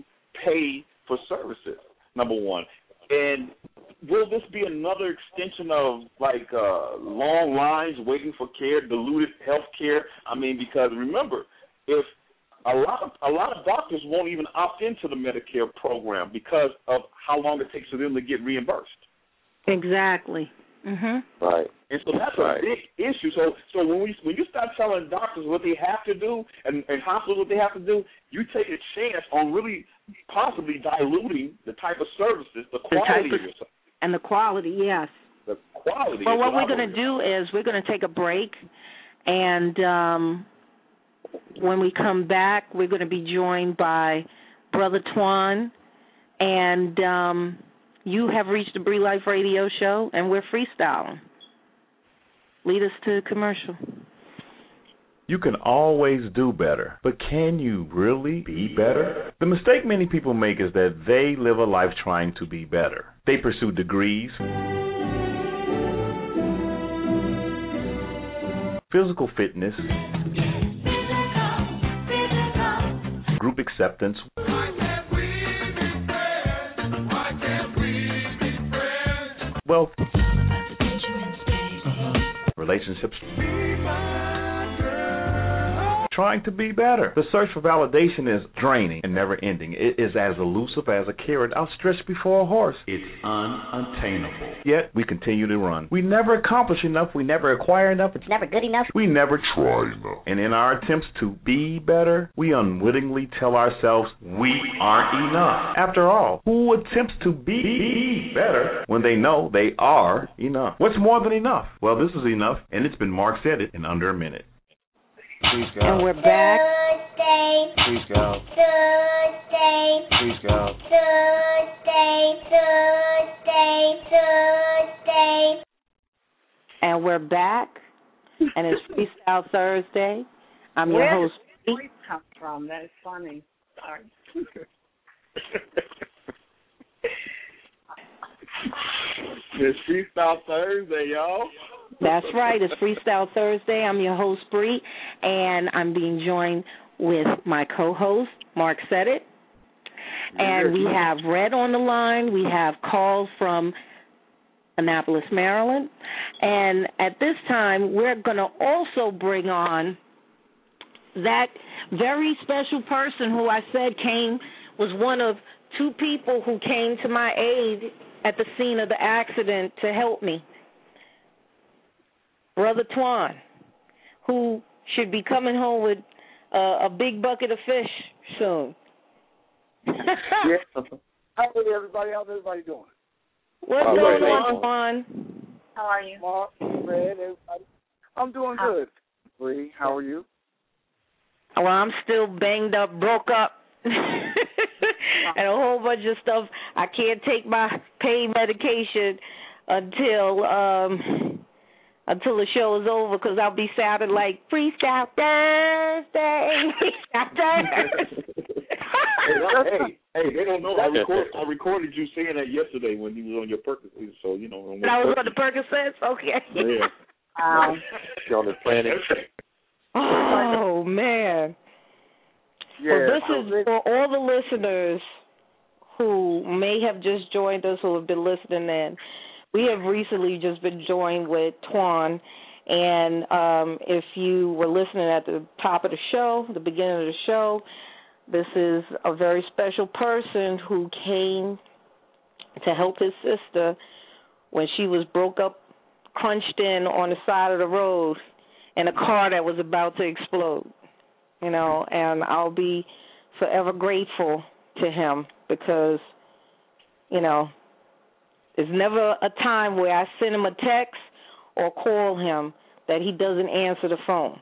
pay for services, number one. And will this be another extension of, like, uh, long lines waiting for care, diluted health care? I mean, because remember, if a lot of a lot of doctors won't even opt into the Medicare program because of how long it takes for them to get reimbursed. Exactly. Mhm. Right. And so that's right. a big issue. So so when we when you start telling doctors what they have to do and, and hospitals what they have to do, you take a chance on really possibly diluting the type of services, the quality the of your service. And the quality, yes. The quality. Well, what we're going to do is we're going to take a break, and um, when we come back, we're going to be joined by Brother Twan, and um, you have reached the Bree Life Radio Show, and we're freestyling. Lead us to commercial. You can always do better, but can you really be better? The mistake many people make is that they live a life trying to be better. They pursue degrees, physical fitness, group acceptance, wealth, relationships, trying to be better. The search for validation is draining and never ending. It is as elusive as a carrot outstretched before a horse. It's unattainable. Yet we continue to run. We never accomplish enough. We never acquire enough. It's Never good enough. we never try enough. And in our attempts to be better, we unwittingly tell ourselves we aren't enough. After all, who attempts to be better when they know they are enough? What's more than enough? Well, this is enough, and it's been Mark Said It in under a minute. Please go. And we're back. Thursday. Please go. Thursday. Please go. Thursday. Thursday. Thursday. And we're back, and it's Freestyle Thursday. I'm your Where host. does this voice come from? That is funny. Sorry. It's Freestyle Thursday, y'all. That's right. It's Freestyle Thursday. I'm your host, Bree, and I'm being joined with my co-host, Mark Said It. And we have Red on the line. We have calls from Annapolis, Maryland. And at this time, we're going to also bring on that very special person who I said came, was one of two people who came to my aid at the scene of the accident to help me. Brother Twan, who should be coming home with uh, a big bucket of fish soon. Yeah. How is everybody? How's everybody doing? What's All going right. on, Twan? How are you? Mark, Red, everybody. I'm doing good. Bree, how are you? Well, I'm still banged up, broke up, and a whole bunch of stuff. I can't take my pain medication until um, until the show is over, because I'll be sounding like Freestyle Thursday, Freestyle Thursday. hey, hey, they don't know. I, record, I recorded you saying that yesterday when you was on your Percocet, so you know. On and I was on the Percocets? Okay. Yeah. Um, You're on the planet. Oh, man. Yeah, well, this is for all the listeners who may have just joined us, who have been listening in. We have recently just been joined with Twan, and um, if you were listening at the top of the show, the beginning of the show, this is a very special person who came to help his sister when she was broke up, crunched in on the side of the road in a car that was about to explode, you know, and I'll be forever grateful to him because, you know, there's never a time where I send him a text or call him that he doesn't answer the phone.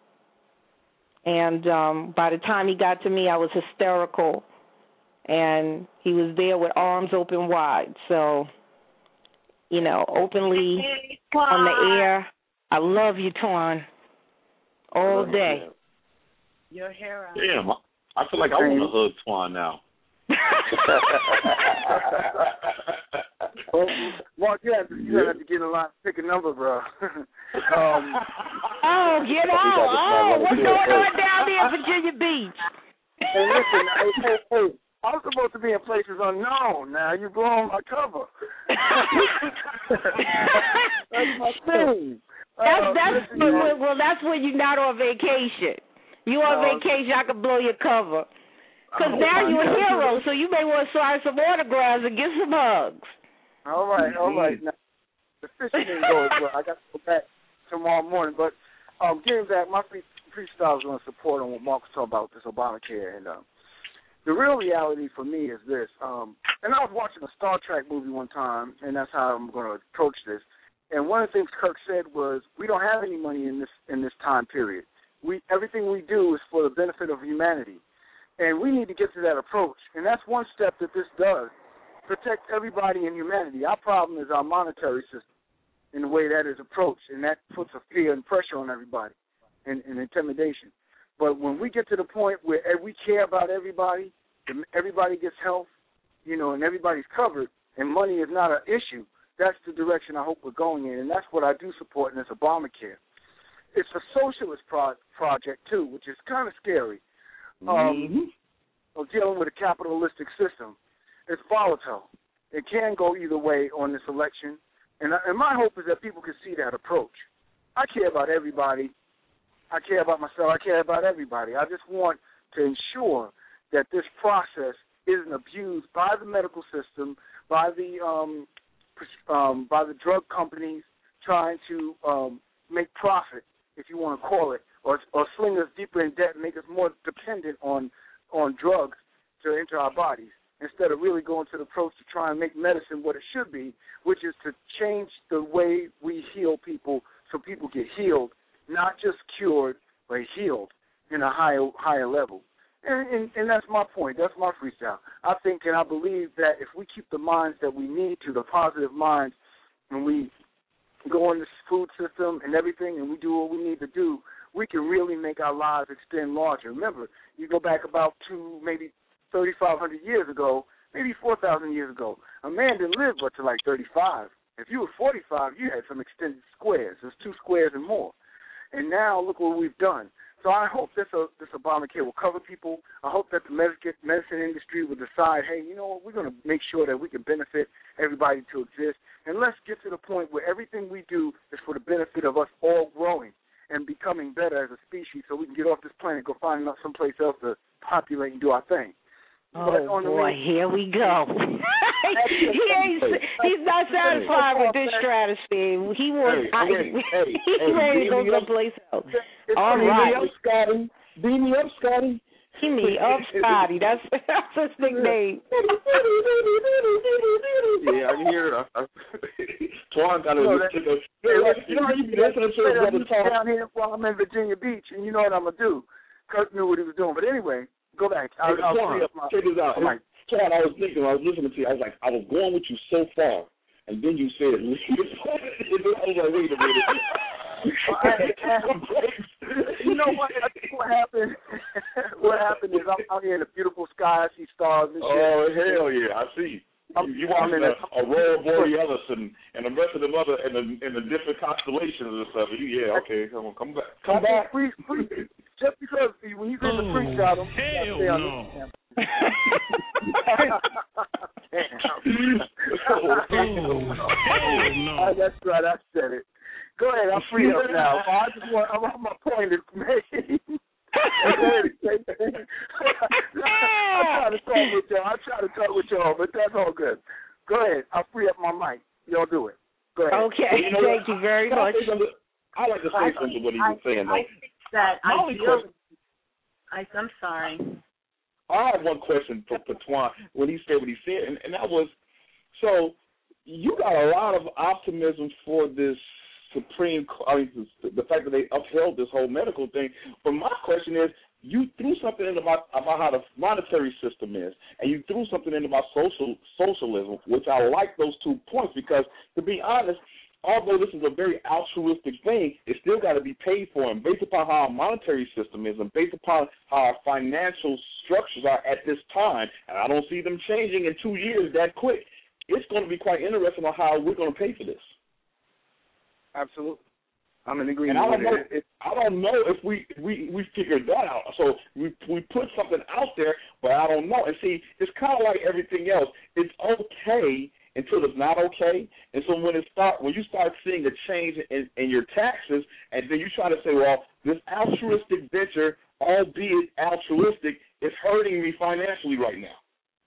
And um, by the time he got to me, I was hysterical, and he was there with arms open wide. So, you know, openly on the air, I love you, Twan, all day. Your hair out. Damn, I feel like I want to hug Twan now. Well, Mark, you have to, you have to get in line, pick a number, bro. um, oh, get out! Oh, what's going on down there in Virginia Beach? Hey, listen, hey, hey, hey, I'm supposed to be in places unknown. Now you blowing my cover. That's my thing. That's Uh, that's listen, well, man. well, that's when you're not on vacation. You on Uh, vacation, I can blow your cover. Because Oh, now my you're a God. hero, so you may want to sign some autographs and get some hugs. All right, all right. Now, the fishing didn't go as well. I got to go back tomorrow morning. But um, getting back, my free, freestyle is going to support on what Mark was talking about, this Obamacare. And um, the real reality for me is this. Um, and I was watching a Star Trek movie one time, and that's how I'm going to approach this. And one of the things Kirk said was, we don't have any money in this in this time period. We everything we do is for the benefit of humanity. And we need to get to that approach. And that's one step that this does. Protect everybody in humanity. Our problem is our monetary system and the way that is approached. And that puts a fear and pressure on everybody and, and intimidation. But when we get to the point where we care about everybody, and everybody gets health, you know, and everybody's covered, and money is not an issue, that's the direction I hope we're going in. And that's what I do support in this Obamacare. It's a socialist pro- project, too, which is kind of scary. Um, Mm-hmm. of dealing with a capitalistic system. It's volatile. It can go either way on this election, and, and my hope is that people can see that approach. I care about everybody. I care about myself. I care about everybody. I just want to ensure that this process isn't abused by the medical system, by the um, um, by the drug companies trying to um, make profit, if you want to call it, or, or sling us deeper in debt and make us more dependent on on drugs to enter our bodies, instead of really going to the approach to try and make medicine what it should be, which is to change the way we heal people so people get healed, not just cured, but healed in a higher higher level. And, and, and that's my point. That's my freestyle. I think and I believe that if we keep the minds that we need to, the positive minds, and we go in this food system and everything, and we do what we need to do, we can really make our lives extend larger. Remember, you go back about two, maybe thirty-five hundred years ago, maybe four thousand years ago, a man didn't live but to like thirty-five. If you were forty-five, you had some extended squares. There's two squares and more. And now look what we've done. So I hope this uh, this Obamacare will cover people. I hope that the medicine medicine industry will decide, hey, you know what, we're going to make sure that we can benefit everybody to exist. And let's get to the point where everything we do is for the benefit of us all growing and becoming better as a species, so we can get off this planet, go find someplace else to populate and do our thing. Oh, boy, here we go. he ain't, he's not satisfied with this strategy. He wants, hey, I, hey, hey, he's hey, ready to go beam me up. someplace else. It's All beam right. me up, Scotty. Beam me up, Scotty. Beam me up, Scotty. That's, that's his nickname. Yeah, I can hear it. I, I, Twan got You know, a that- you know, you know how you be listening to his brother talk. down here while I'm in Virginia Beach, and you know what I'm going to do. Kirk knew what he was doing. But anyway, go back. I'll, Hey, I'll Twan, free up my... check this out. my Twan, I was thinking, I was listening to you. I was like, I was going with you so far, and then you said, leave it. I was like, wait a minute. You know what? I think what happened? what happened is I'm out here in the beautiful sky. I see stars and shit. Oh hell yeah, I see. I'm, You, you watch I'm in the a- Aurora Borealis and, and the rest of them other and the and the different constellations and stuff. You, yeah, okay, come on, come back, come back. Free, free, just because when you get in the freestyle, don't Hell stay on no. this. no. Oh, that's right. I said it. Go ahead. I'm free up now. I just want. I want my point is made. I try to talk with y'all. I try to talk with y'all, but that's all good. Go ahead. I'll free up my mic. Y'all do it. Go ahead. Okay. Well, you know Thank what? you very Can I much. say something? I like to say something to what he was saying, I though. think that My I only feel. question- I, I'm sorry. I have one question for, for Twan when he said what he said, and, and that was, so you got a lot of optimism for this Supreme Court, I mean, the, the fact that they upheld this whole medical thing. But my question is, you threw something in about, about how the monetary system is, and you threw something in about social socialism, which I like those two points because, to be honest, although this is a very altruistic thing, it still got to be paid for. And based upon how our monetary system is and based upon how our financial structures are at this time, and I don't see them changing in two years that quick, it's going to be quite interesting on how we're going to pay for this. Absolutely. I'm in And agreement I don't with know. it. If, I don't know if we we we figured that out. So we we put something out there, but I don't know. And see, it's kind of like everything else. It's okay until it's not okay. And so when it start, when you start seeing a change in, in your taxes, and then you try to say, well, this altruistic venture, albeit altruistic, is hurting me financially right now.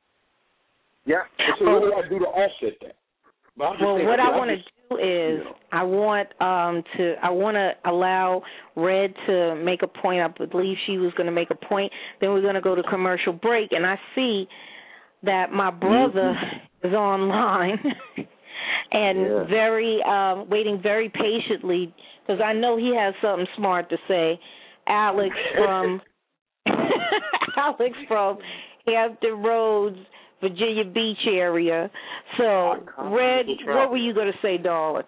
Yeah. And so what do I do to offset that? But I'm just Well, saying, what okay, I want to just, do is you know. I want um to I want to allow Red to make a point. I believe she was going to make a point. Then we're going to go to commercial break, and I see that my brother mm-hmm. is online and yeah. very um, waiting very patiently because I know he has something smart to say. Alex from Alex from Hampton Roads, Virginia Beach area. So, Red, what were you going to say, darling?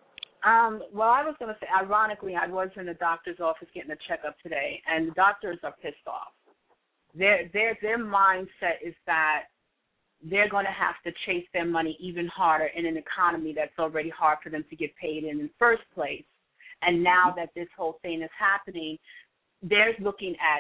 Um, well, I was going to say, ironically, I was in the doctor's office getting a checkup today, and the doctors are pissed off. Their their their mindset is that they're going to have to chase their money even harder in an economy that's already hard for them to get paid in the first place. And now that this whole thing is happening, they're looking at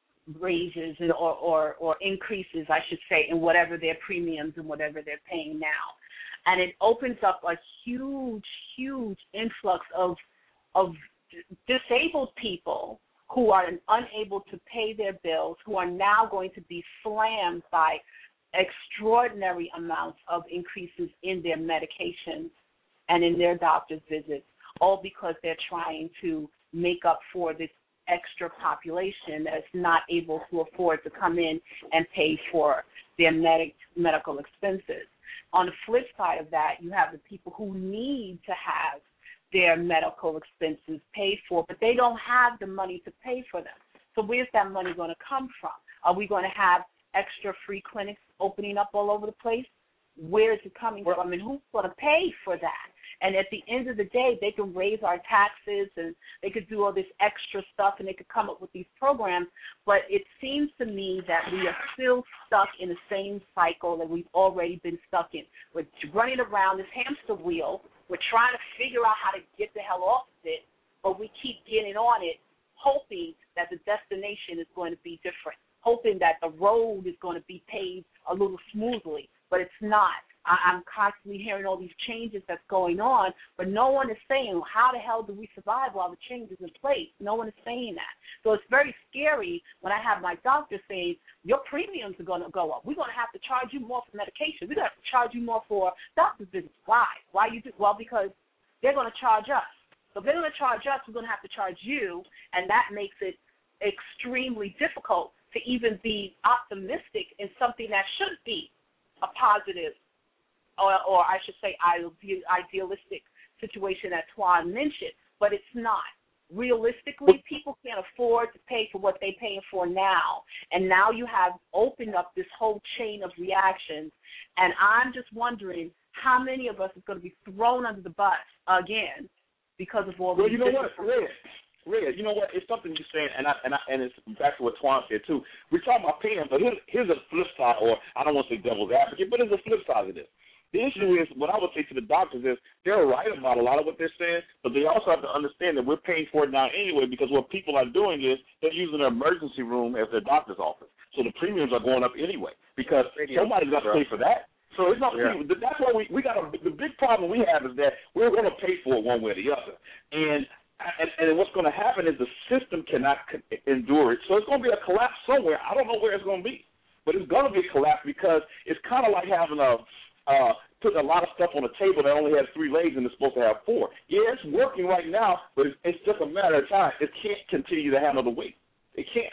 raises and, or, or, or increases, I should say, in whatever their premiums and whatever they're paying now. And it opens up a huge, huge influx of of disabled people who are unable to pay their bills, who are now going to be slammed by extraordinary amounts of increases in their medications and in their doctor's visits, all because they're trying to make up for this extra population that's not able to afford to come in and pay for their medic, medical expenses. On the flip side of that, you have the people who need to have their medical expenses paid for, but they don't have the money to pay for them. So where's that money going to come from? Are we going to have extra free clinics opening up all over the place? Where is it coming from, and who's going to pay for that? And at the end of the day, they can raise our taxes and they could do all this extra stuff and they could come up with these programs. But it seems to me that we are still stuck in the same cycle that we've already been stuck in. We're running around this hamster wheel. We're trying to figure out how to get the hell off of it, but we keep getting on it, hoping that the destination is going to be different, hoping that the road is going to be paved a little smoothly, but it's not. I'm constantly hearing all these changes that's going on, but no one is saying, how the hell do we survive while the change is in place? No one is saying that. So it's very scary when I have my doctor saying, your premiums are going to go up. We're going to have to charge you more for medication. We're going to have to charge you more for doctor's visits. Why? Why you do? Well, because they're going to charge us. So if they're going to charge us, we're going to have to charge you, and that makes it extremely difficult to even be optimistic in something that should be a positive, Or, or I should say idealistic situation that Twan mentioned, but it's not. Realistically, people can't afford to pay for what they're paying for now, and now you have opened up this whole chain of reactions, and I'm just wondering how many of us is going to be thrown under the bus again because of all well, these. Well, you know what, Red, Red, you know what? It's something you're saying, and I, and I, and it's back to what Twan said too. We're talking about paying, but here's, here's a flip side, or I don't want to say devil's advocate, but there's a flip side of this. The issue is, what I would say to the doctors is, they're right about a lot of what they're saying, but they also have to understand that we're paying for it now anyway, because what people are doing is they're using their emergency room as their doctor's office. So the premiums are going up anyway, because somebody's got to pay for that. So it's not. Yeah. That's why we we got a, the big problem we have is that we're going to pay for it one way or the other, and and, and what's going to happen is the system cannot endure it. So it's going to be a collapse somewhere. I don't know where it's going to be, but it's going to be a collapse because it's kind of like having a Uh, putting a lot of stuff on a table that only has three legs and it's supposed to have four. Yeah, it's working right now, but it's, it's just a matter of time. It can't continue to handle the weight. It can't.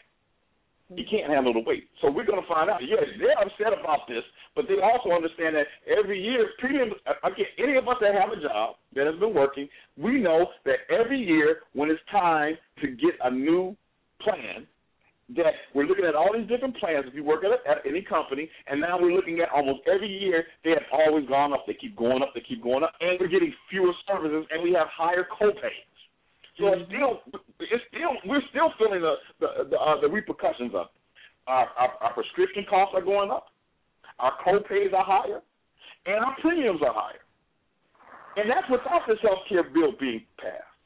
It can't handle the weight. So we're going to find out. Yes, they're upset about this, but they also understand that every year, premiums, again, any of us that have a job that has been working, we know that every year when it's time to get a new plan, that we're looking at all these different plans if you work at, a, at any company, and now we're looking at almost every year they have always gone up. They keep going up. They keep going up, and we're getting fewer services, and we have higher copays. So it's still, it's still, we're still feeling the the the, uh, the repercussions of it. Our, our, our prescription costs are going up, our copays are higher, and our premiums are higher, and that's without this health care bill being passed.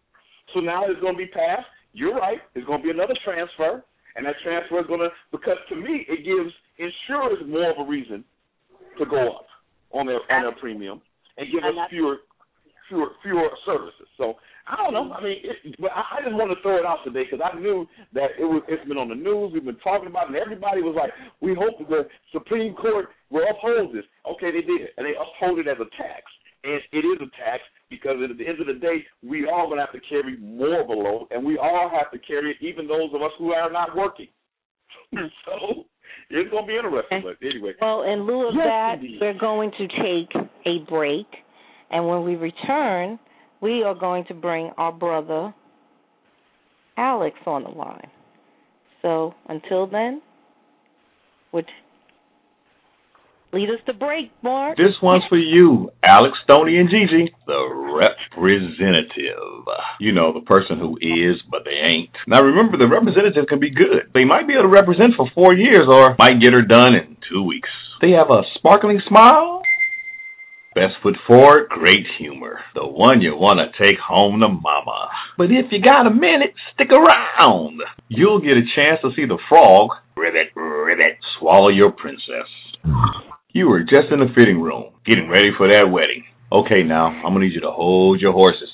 So now it's going to be passed. You're right. It's going to be another transfer, and that transfer is going to, because to me, it gives insurers more of a reason to go up on their on their premium and give us fewer fewer fewer services. So I don't know. I mean, it, but I, I just want to throw it out today because I knew that it was. It's been on the news. We've been talking about it, and everybody was like, "We hope the Supreme Court will uphold this." Okay, they did, and they uphold it as a tax, and it is a tax because at the end of the day, we all going to have to carry more of a load, and we all have to carry it, even those of us who are not working. So it's going to be interesting. But anyway, well, in lieu of yes, that, indeed. we're going to take a break, and when we return, we are going to bring our brother Alex on the line. So until then, would lead us to break, Mark. This one's for you, Alex, Stoney, and Gigi, the representative. You know, the person who is, but they ain't. Now, remember, the representative can be good. They might be able to represent for four years or might get her done in two weeks. They have a sparkling smile, best foot forward, great humor. The one you want to take home to mama. But if you got a minute, stick around. You'll get a chance to see the frog, ribbit, ribbit, swallow your princess. You were just in the fitting room, getting ready for that wedding. Okay, now, I'm going to need you to hold your horses.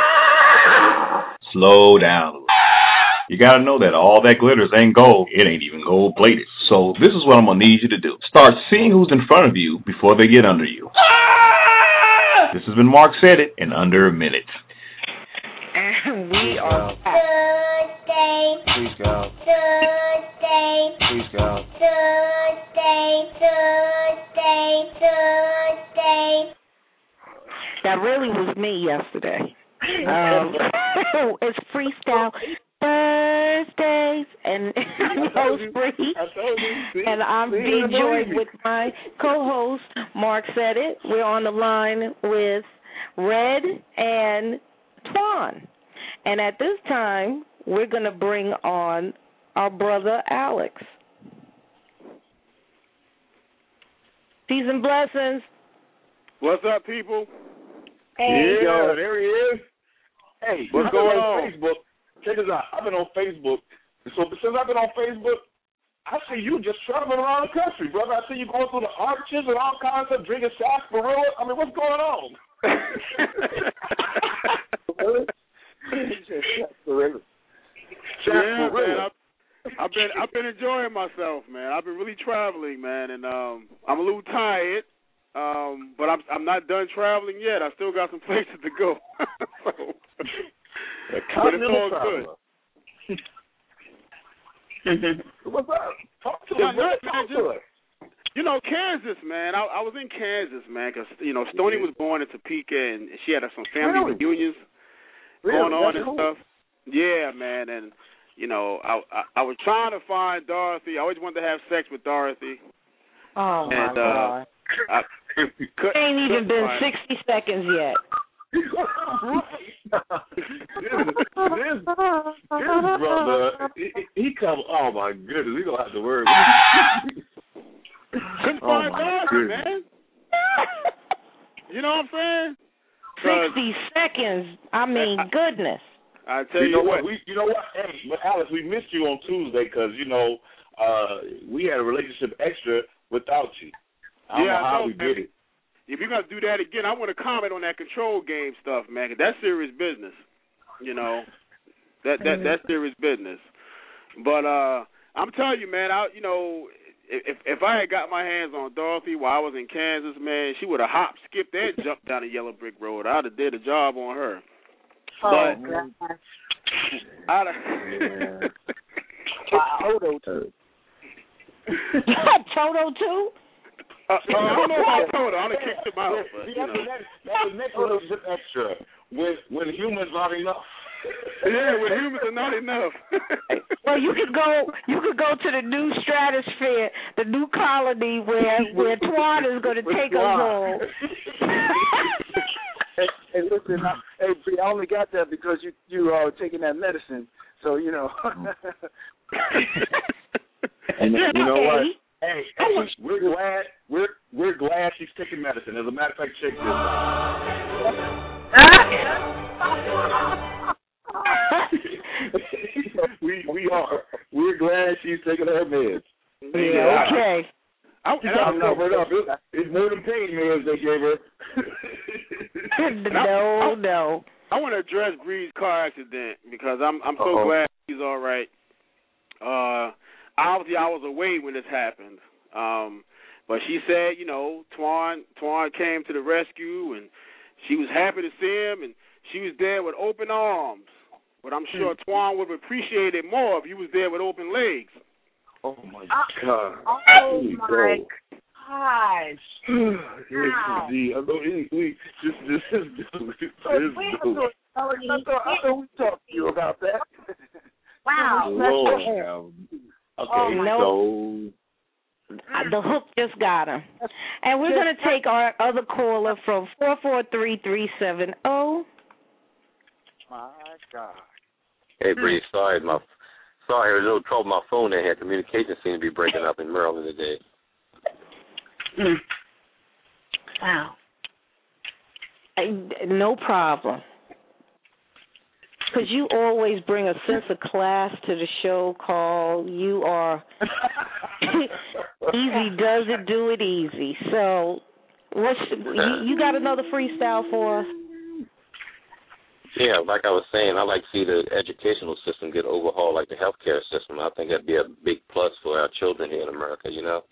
Slow down. You got to know that all that glitters ain't gold. It ain't even gold-plated. So this is what I'm going to need you to do. Start seeing who's in front of you before they get under you. This has been Mark Said It in under a minute. And we are back. Thursday. Please go. Thursday. Please go. Thursday. Thursday. Thursday. That really was me yesterday. Um, it's freestyle Thursdays, and I'm host Bree, and I'm being joined with my co-host Mark Said It. We're on the line with Red and Twan, and at this time we're going to bring on our brother Alex. Peace and blessings. What's up, people? Hey. Yo, there he is. Hey, What's I've been going on on? Facebook. Check this out. I've been on Facebook. So since I've been on Facebook, I see you just traveling around the country, brother. I see you going through the arches and all kinds of drinking sarsaparilla. I mean, what's going on? Yeah, man. I've, I've been I've been enjoying myself, man. I've been really traveling, man, and um, I'm a little tired. Um, but I'm I'm not done traveling yet. I still got some places to go. So, but it's all good. What's up? Talk to It's us. good, Talk man. to Just- us. You know, Kansas, man. I, I was in Kansas, man, because, you know, Stoney was born in Topeka, and she had some family Really? reunions Really? going on That's and cool. stuff. Yeah, man, and, you know, I, I I was trying to find Dorothy. I always wanted to have sex with Dorothy. Oh, my and, uh, God. I It ain't even been sixty seconds yet. this, this, this brother, he, he come. Oh my goodness, we gonna have to worry. Couldn't Oh, find my Dorothy, goodness. man. You know what I'm saying? 'Cause Sixty seconds. I mean, goodness. I tell You you, know what. what? We, you know what? Hey, but Alex, we missed you on Tuesday because you know uh, we had a relationship extra without you. I don't Yeah, know I how know, we man. did it. If you're going to do that again, I want to comment on that control game stuff, man, 'cause that's serious business. You know, that that that's serious business. But uh, I'm telling you, man, I you know, if if I had got my hands on Dorothy while I was in Kansas, man, she would have hopped, skipped, and jumped down the Yellow Brick Road. I'd have did a job on her. Oh, But gosh. I'd have. Toto too. Toto too? Uh, I don't know about Toto. I'd have kicked him out. But, See, you that's, know. the next, that's the next relationship extra. When when humans aren't enough. Yeah, when humans are not enough. Well, you could go. You could go to the new stratosphere, the new colony where where Twan is going to take us home. Hey, hey, listen, I, hey, Bree, I only got that because you you are taking that medicine, so you know. And Yeah, you know okay. what? Hey, hey, we're glad we're we're glad she's taking medicine. As a matter of fact, check this out. we are. We're glad she's taking her meds. Yeah, okay. I, She's got to cover it up. It, it's more than pain meds they gave her. no, no. I want to address Bree's car accident because I'm I'm so Uh-oh. glad she's all right. Uh, obviously, I was away when this happened. Um, but she said, you know, Twan Twan came to the rescue and she was happy to see him and she was there with open arms. But I'm sure Twan would have appreciated it more if he was there with open legs. Oh my God! Oh my gosh! Wow. I know we, we just this is this is I thought, I thought we talked to you about that. Wow. Lord. Okay, oh, so the hook just got him. And we're going to take our other caller from four four three three seven zero. My God. Hey, Bree, sorry, my sorry, there was a little trouble with my phone. They had communication seemed to be breaking up in Maryland today. Mm. Wow. I, no problem. Because you always bring a sense of class to the show, Carl. You are easy does it, do it easy. So, what's you, you got another freestyle for us? Yeah, like I was saying, I like to see the educational system get overhauled like the healthcare system. I think that'd be a big plus for our children here in America, you know?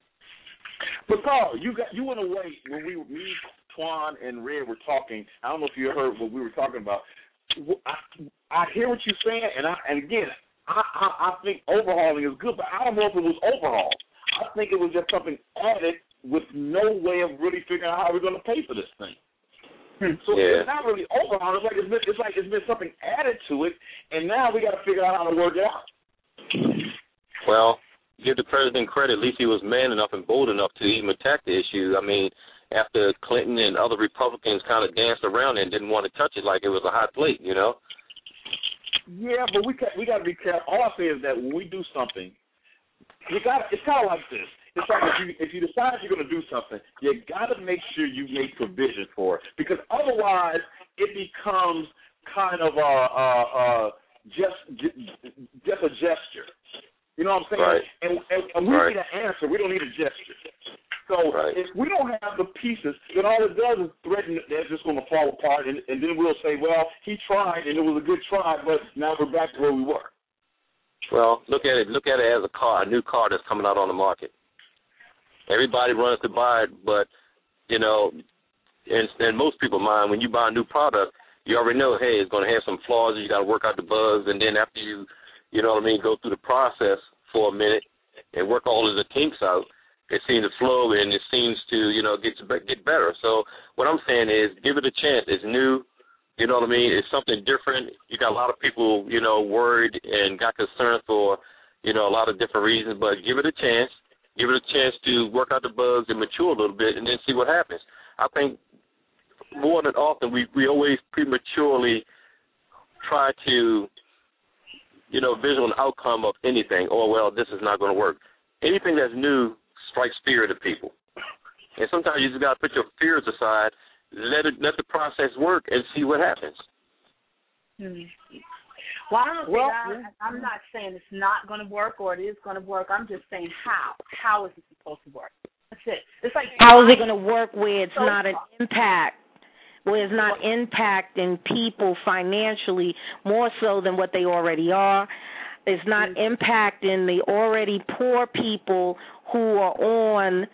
But Carl, you got you went away when we me, Twan, and Red were talking. I don't know if you heard what we were talking about. I, I hear what you're saying, and I and again, I, I I think overhauling is good, but I don't know if it was overhauled. I think it was just something added with no way of really figuring out how we're going to pay for this thing. So yeah. It's not really overhauled. It's like it's been, it's like it's been something added to it, and now we got to figure out how to work it out. Well, give the president credit. At least he was man enough and bold enough to even attack the issue. I mean, after Clinton and other Republicans kind of danced around it and didn't want to touch it like it was a hot plate, you know? Yeah, but we got, we got to be careful. All I say is that when we do something, you got it's kind of like this. It's like if you if you decide you're going to do something, you got to make sure you make provision for it, because otherwise it becomes kind of a, a, a just just a gesture. You know what I'm saying? Right. And, and, and we right. need an answer. We don't need a gesture. So right. if we don't have the pieces, then all it does is threaten that they're just going to fall apart, and, and then we'll say, well, he tried, and it was a good try, but now we're back to where we were. Well, look at it. Look at it as a car, a new car that's coming out on the market. Everybody runs to buy it, but, you know, in, in most people's mind, when you buy a new product, you already know, hey, it's going to have some flaws, you got to work out the bugs, and then after you, you know what I mean, go through the process for a minute and work all of the kinks out, it seems to flow and it seems to, you know, get to get better. So what I'm saying is give it a chance. It's new. You know what I mean? It's something different. You got a lot of people, you know, worried and got concerned for, you know, a lot of different reasons, but give it a chance. Give it a chance to work out the bugs and mature a little bit and then see what happens. I think more than often we, we always prematurely try to, you know, visual an outcome of anything. Oh, well, this is not going to work. Anything that's new strikes fear to people. And sometimes you just got to put your fears aside, let it, let the process work and see what happens. Hmm. Well, I don't Well, think I, I'm not saying it's not going to work or it is going to work. I'm just saying how. How is it supposed to work? That's it. It's like how is it going to work where it's not an impact, where it's not impacting people financially more so than what they already are. It's not impacting the already poor people who are on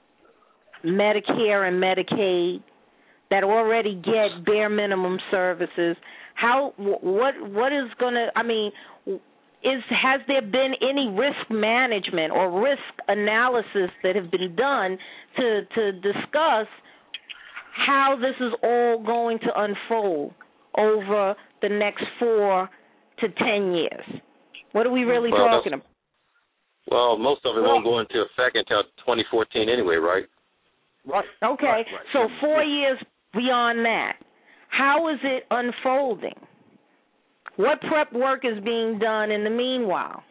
Medicare and Medicaid that already get bare minimum services. How what what is going to, I mean, is has there been any risk management or risk analysis that have been done to to discuss how this is all going to unfold over the next four to ten years? What are we really well, talking about? Well, most of it well, won't go into effect until twenty fourteen anyway, right? Right. Okay, right, right. so four yeah. years beyond that, how is it unfolding? What prep work is being done in the meanwhile?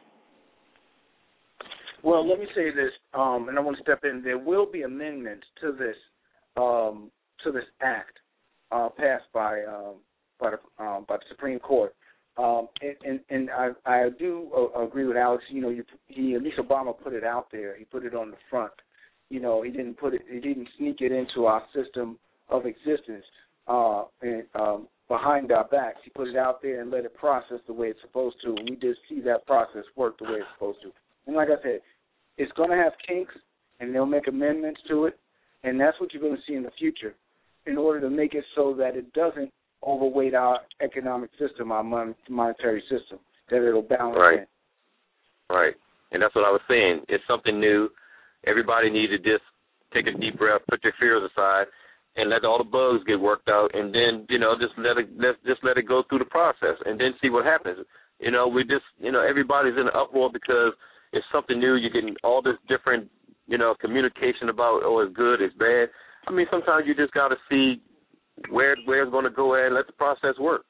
Well, let me say this, um, and I want to step in. There will be amendments to this um, to this act uh, passed by um, by the um, by the Supreme Court. Um, and, and, and I, I do uh, agree with Alex. You know, you, he at least Obama put it out there. He put it on the front. You know, he didn't put it. He didn't sneak it into our system of existence uh, and um, behind our backs. He put it out there and let it process the way it's supposed to. And we did see that process work the way it's supposed to. And like I said, it's going to have kinks, and they'll make amendments to it, and that's what you're going to see in the future in order to make it so that it doesn't overweight our economic system, our mon- monetary system, that it'll balance right. in. Right. And that's what I was saying. It's something new. Everybody needs to just take a deep breath, put their fears aside, and let all the bugs get worked out, and then, you know, just let it let just let it go through the process, and then see what happens. You know, we just, you know, everybody's in an uproar because it's something new. You're getting all this different, you know, communication about, oh, it's good, it's bad. I mean, sometimes you just got to see where where it's going to go and let the process work.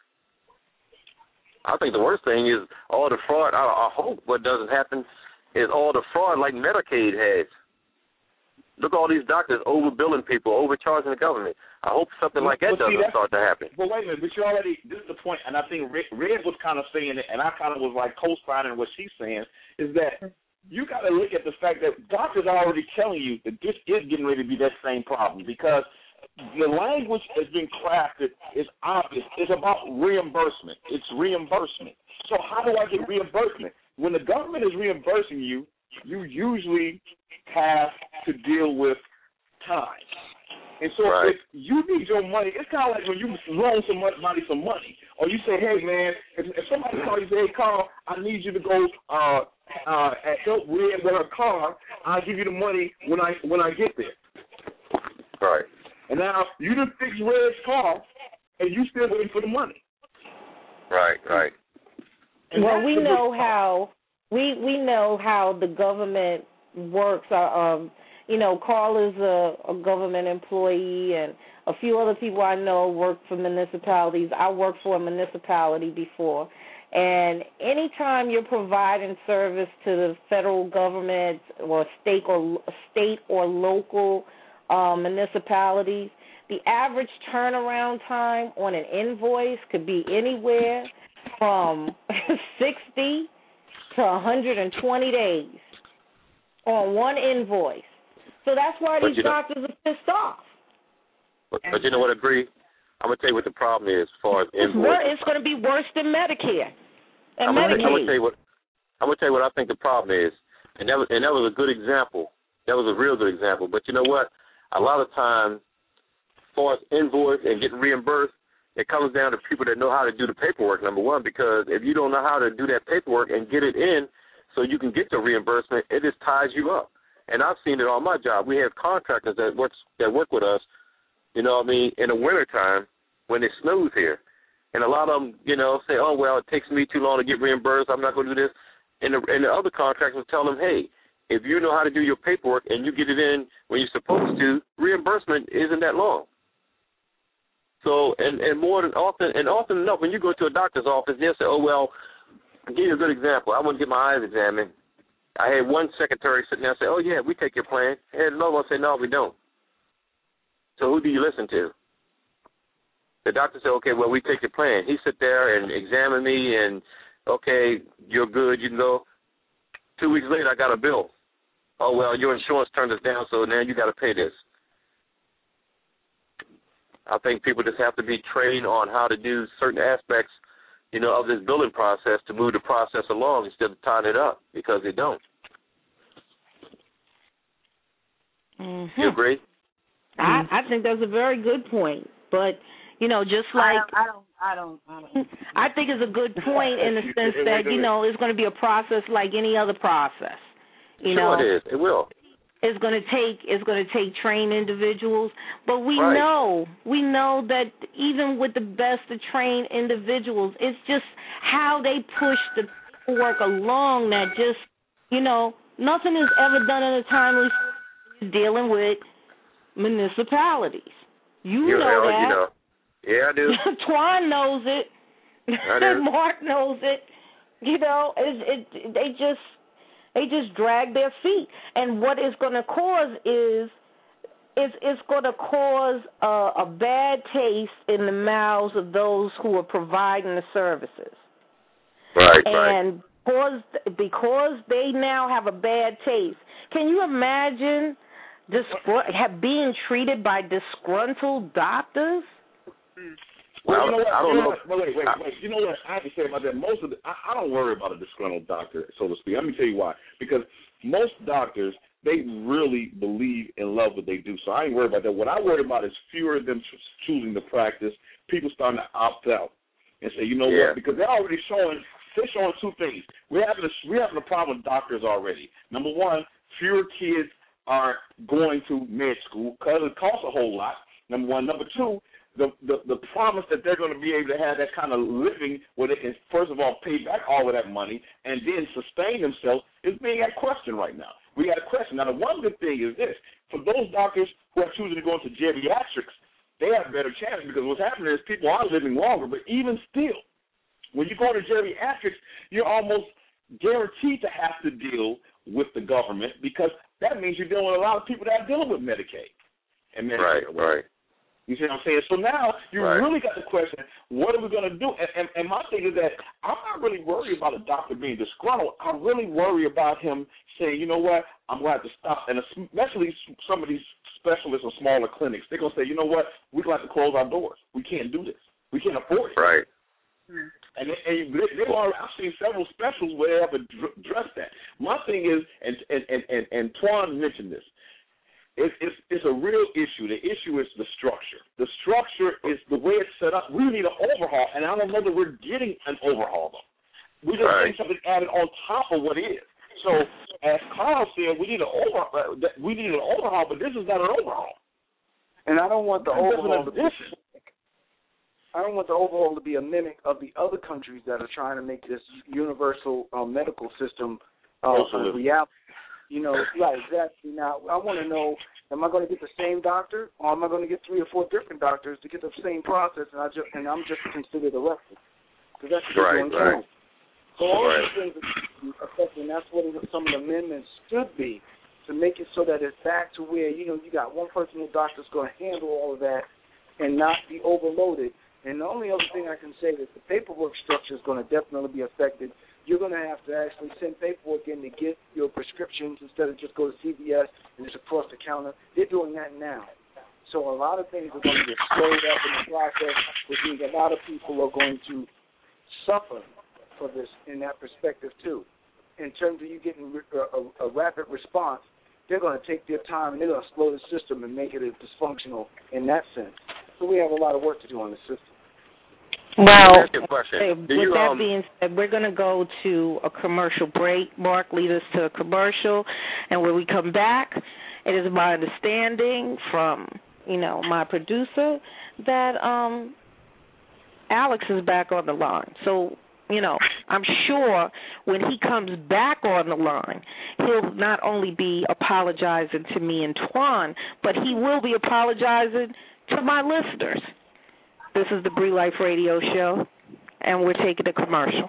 I think the worst thing is all the fraud. I, I hope what doesn't happen is all the fraud like Medicaid has. Look at all these doctors overbilling people, overcharging the government. I hope something like that Well, see, doesn't start to happen. But wait a minute, but you already, this is the point, and I think Red, Red was kind of saying it, and I kind of was like co-signing what she's saying, is that you got to look at the fact that doctors are already telling you that this is getting ready to be that same problem, because the language that's been crafted is obvious. It's about reimbursement. It's reimbursement. So how do I get reimbursement? When the government is reimbursing you, you usually have to deal with time. And so right. if you need your money, it's kind of like when you loan somebody some money, or you say, hey, man, if, if somebody calls you and say, hey, Carl, I need you to go uh, uh, help Red with her car, I'll give you the money when I when I get there. Right. And now you done fix Red's car, and you still waiting for the money. Right, right. And well, that's we the know big- how we we know how the government works. Uh, um, you know, Carl is a, a government employee, and a few other people I know work for municipalities. I worked for a municipality before, and anytime you're providing service to the federal government or state or state or local um, municipalities, the average turnaround time on an invoice could be anywhere from sixty to one hundred twenty days on one invoice. So that's why But these you know- doctors are pissed off. But, but you know what, Agree? I'm going to tell you what the problem is as far as It's, invoices. wor- it's going to be worse than Medicare and I'm gonna, Medicaid. I'm gonna tell you what I'm gonna tell you what I think the problem is, and that was and that was a good example. That was a real good example. But you know what? A lot of times, as far as invoice and getting reimbursed, it comes down to people that know how to do the paperwork. Number one, because if you don't know how to do that paperwork and get it in, so you can get the reimbursement, it just ties you up. And I've seen it on my job. We have contractors that work that work with us. You know what I mean? In the wintertime when it snows here. And a lot of them, you know, say, oh, well, it takes me too long to get reimbursed. I'm not going to do this. And the, and the other contractors tell them, hey, if you know how to do your paperwork and you get it in when you're supposed to, reimbursement isn't that long. So, and, and more than often, and often enough, when you go to a doctor's office, they'll say, oh, well, I'll give you a good example. I want to get my eyes examined. I had one secretary sitting there say, oh, yeah, we take your plan. I had another one say, no, we don't. So who do you listen to? The doctor said, okay, well, we take your plan. He sit there and examine me and, okay, you're good, you can go. Two weeks later, I got a bill. Oh, well, your insurance turned us down, so now you got to pay this. I think people just have to be trained on how to do certain aspects, you know, of this billing process to move the process along instead of tying it up, because they don't. Mm-hmm. You agree? I, I think that's a very good point. But, you know, just like I don't, I don't, I don't. I, don't. I think it's a good point in the sense that, you know, it's going to be a process like any other process. You sure know, it is. It will. It's going to take it's going to take trained individuals, but we Right. know we know that even with the best of trained individuals, it's just how they push the work along that just, you know, nothing is ever done in a timely dealing with municipalities. You You know that. You know. Yeah, I do. Twan knows it. I do. Mark knows it. You know, it, it, they just they just drag their feet, and what it's going to cause is it's it's going to cause a, a bad taste in the mouths of those who are providing the services. Right, and right. because because they now have a bad taste. Can you imagine disgr- have being treated by disgruntled doctors? Well, you know what? I don't you know. know. What? Wait, wait, wait. You know what I have to say about that? Most of the, I, I don't worry about a disgruntled doctor, so to speak. Let me tell you why. Because most doctors, they really believe and love what they do. So I ain't worried about that. What I worry about is fewer of them ch- choosing to practice, people starting to opt out and say, you know Yeah. what? Because they're already showing, they're showing two things. We're having a, we're having a problem with doctors already. Number one, fewer kids are going to med school because it costs a whole lot. Number one. Number two, The, the the promise that they're going to be able to have that kind of living where they can, first of all, pay back all of that money and then sustain themselves is being at question right now. We got a question. Now, the one good thing is this. For those doctors who are choosing to go into geriatrics, they have better chances because what's happening is people are living longer. But even still, when you go to geriatrics, you're almost guaranteed to have to deal with the government because that means you're dealing with a lot of people that are dealing with Medicaid. And Medicare. Right, right. You see what I'm saying? So now you right. really got the question, what are we going to do? And, and, and my thing is that I'm not really worried about a doctor being disgruntled. I really worry about him saying, you know what, I'm going to have to stop. And especially some of these specialists or smaller clinics, they're going to say, you know what, we're going to have to close our doors. We can't do this. We can't afford it. Right. And, they, and they, they are, I've seen several specials where they have addressed that. My thing is, and, and, and, and, and Twan mentioned this, It's, it's, it's a real issue. The issue is the structure. The structure is the way it's set up. We need an overhaul, and I don't know that we're getting an overhaul, though. We're just right. getting something added on top of what is. So, as Carl said, we need an overhaul. Uh, we need an overhaul, but this is not an overhaul. And I don't want the This overhaul to is be. I don't want the overhaul to be a mimic of the other countries that are trying to make this universal uh, medical system uh, a reality. You know, right, exactly. Now, I want to know, am I going to get the same doctor, or am I going to get three or four different doctors to get the same process, and I just and I'm just considered a reference? Because that's what right, going right. on. So all right. these things are affecting. That's what some of the amendments should be, to make it so that it's back to where, you know, you got one personal doctor's going to handle all of that and not be overloaded. And the only other thing I can say is the paperwork structure is going to definitely be affected. You're going to have to actually send paperwork in to get your prescriptions instead of just go to C V S and just across the counter. They're doing that now. So a lot of things are going to get slowed up in the process, which means a lot of people are going to suffer for this in that perspective too. In terms of you getting a, a, a rapid response, they're going to take their time and they're going to slow the system and make it as dysfunctional in that sense. So we have a lot of work to do on the system. Well, okay, with you, that um, being said, we're going to go to a commercial break. Mark, lead us to a commercial, and when we come back, it is my understanding from, you know, my producer that um, Alex is back on the line. So, you know, I'm sure when he comes back on the line, he'll not only be apologizing to me and Twan, but he will be apologizing to my listeners. This is the Bree Life Radio Show, and we're taking a commercial.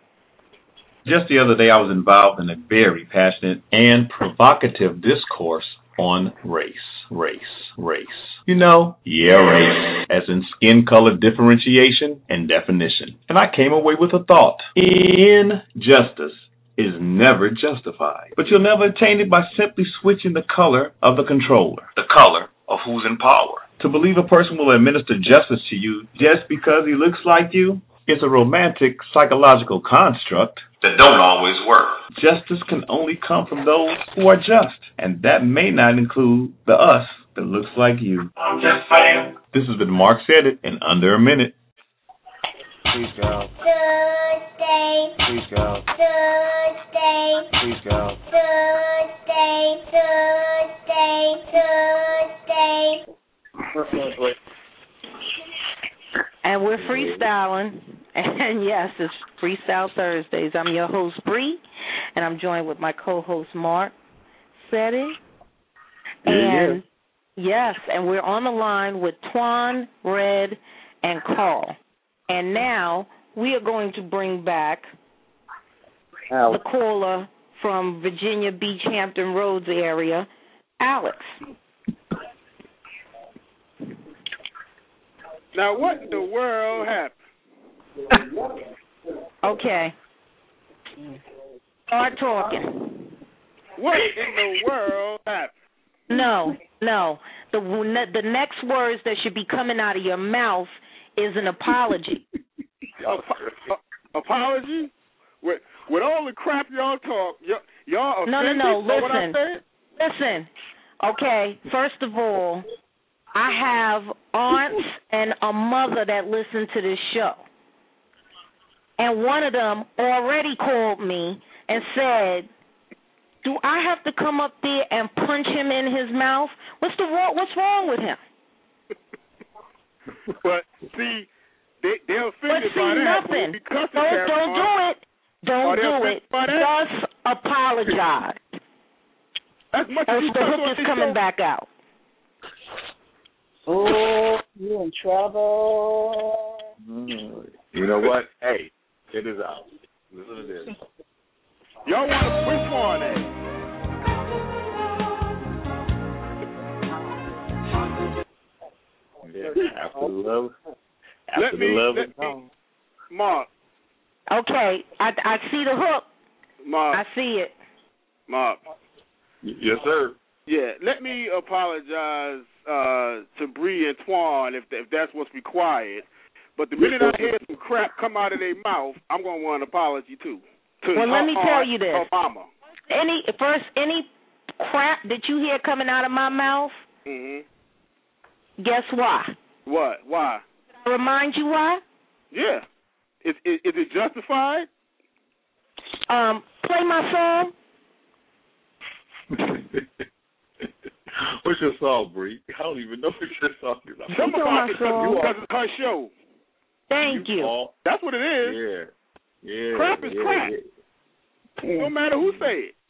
Just the other day, I was involved in a very passionate and provocative discourse on race, race, race. You know, yeah, race, as in skin color differentiation and definition. And I came away with a thought. Injustice is never justified, but you'll never attain it by simply switching the color of the controller, the color of who's in power. To believe a person will administer justice to you just because he looks like you is a romantic psychological construct that don't always work. Justice can only come from those who are just, and that may not include the us that looks like you. I'm just saying. This has been Mark Said It in under a minute. Please go. Thursday. Please go. Thursday. Please go. Thursday. Thursday. Thursday. And we're freestyling. And yes, it's Freestyle Thursdays. I'm your host, Bree, and I'm joined with my co-host, Mark Setty. And yes, and we're on the line with Twan, Red, and Carl. And now we are going to bring back Alex, the caller from Virginia Beach, Hampton Roads area, Alex. Now, what in the world happened? Okay. Start talking. What in the world happened? No, no. The the next words that should be coming out of your mouth is an apology. Ap- apology? With, with all the crap y'all talk, y- y'all offended? No, no, no. What I Listen. said? Listen. Okay, first of all, I have aunts and a mother that listen to this show. And one of them already called me and said, do I have to come up there and punch him in his mouth? What's the what's wrong with him? But see, they they're offended but see, by that. nothing. Because don't don't do it. Don't do it. By that? Just apologize. As much Else as you the hook is coming show. back out. Oh, you in trouble. Mm. You know what? Hey, it is out. Listen to this. Y'all want to which one eh? Yeah, after the love. After Let the me, love let is gone. me, Mark. Okay, I I see the hook. Mark. I see it. Mark. Yes, sir. Yeah, let me apologize uh, to Bree and Twan if if that's what's required. But the minute I hear some crap come out of their mouth, I'm gonna want an apology too. To Well, let me uh, tell you this. Obama. Any first any crap that you hear coming out of my mouth, Mhm. guess why? What? Why? Remind you why? Yeah. Is, is is it justified? Um, play my song. What's your song, Bree? I don't even know what your song is. Some know my song. because it's her show. Thank you. you. That's what it is. Yeah. Yeah. Crap is yeah, crap. Yeah. No matter who say it.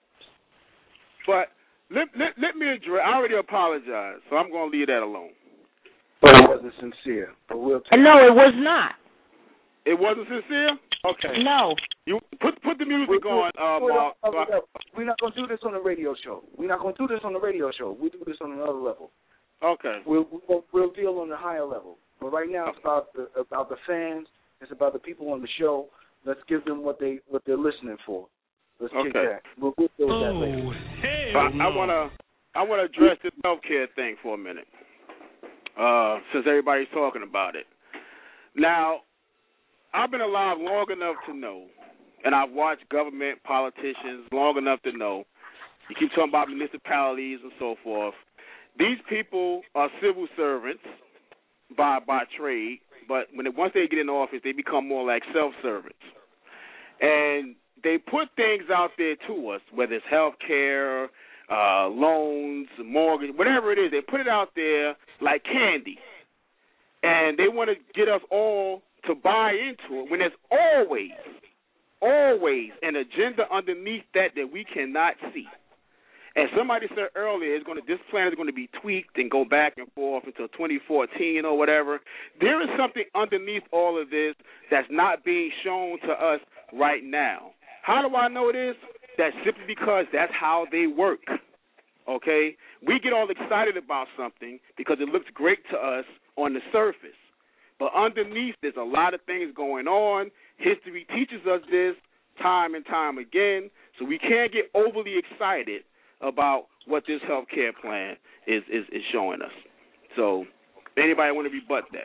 But let let let me address. I already apologized, so I'm gonna leave that alone. But it wasn't sincere. But we'll take And no, it was not. It wasn't sincere. Okay. No. You put put the music We're, on, uh, we're, Mark. not, uh, we're not going to do this on the radio show. We're not going to do this on the radio show. We do this on another level. Okay. We'll, we'll we'll deal on the higher level. But right now it's about the about the fans. It's about the people on the show. Let's give them what they what they're listening for. Let's kick Okay. that. We'll, we'll deal with that later. I, I wanna I wanna address this healthcare thing for a minute. Uh, since everybody's talking about it. Now, I've been alive long enough to know, and I've watched government politicians long enough to know. You keep talking about municipalities and so forth. These people are civil servants by by trade, but when they, once they get in office, they become more like self-servants. And they put things out there to us, whether it's health care, uh, loans, mortgage, whatever it is. They put it out there like candy. And they want to get us all to buy into it when there's always, always an agenda underneath that that we cannot see. As somebody said earlier, it's going to, this plan is going to be tweaked and go back and forth until twenty fourteen or whatever. There is something underneath all of this that's not being shown to us right now. How do I know this? That's simply because that's how they work, okay? We get all excited about something because it looks great to us on the surface. But underneath, there's a lot of things going on. History teaches us this time and time again, so we can't get overly excited about what this health care plan is, is, is showing us. So anybody want to rebut that?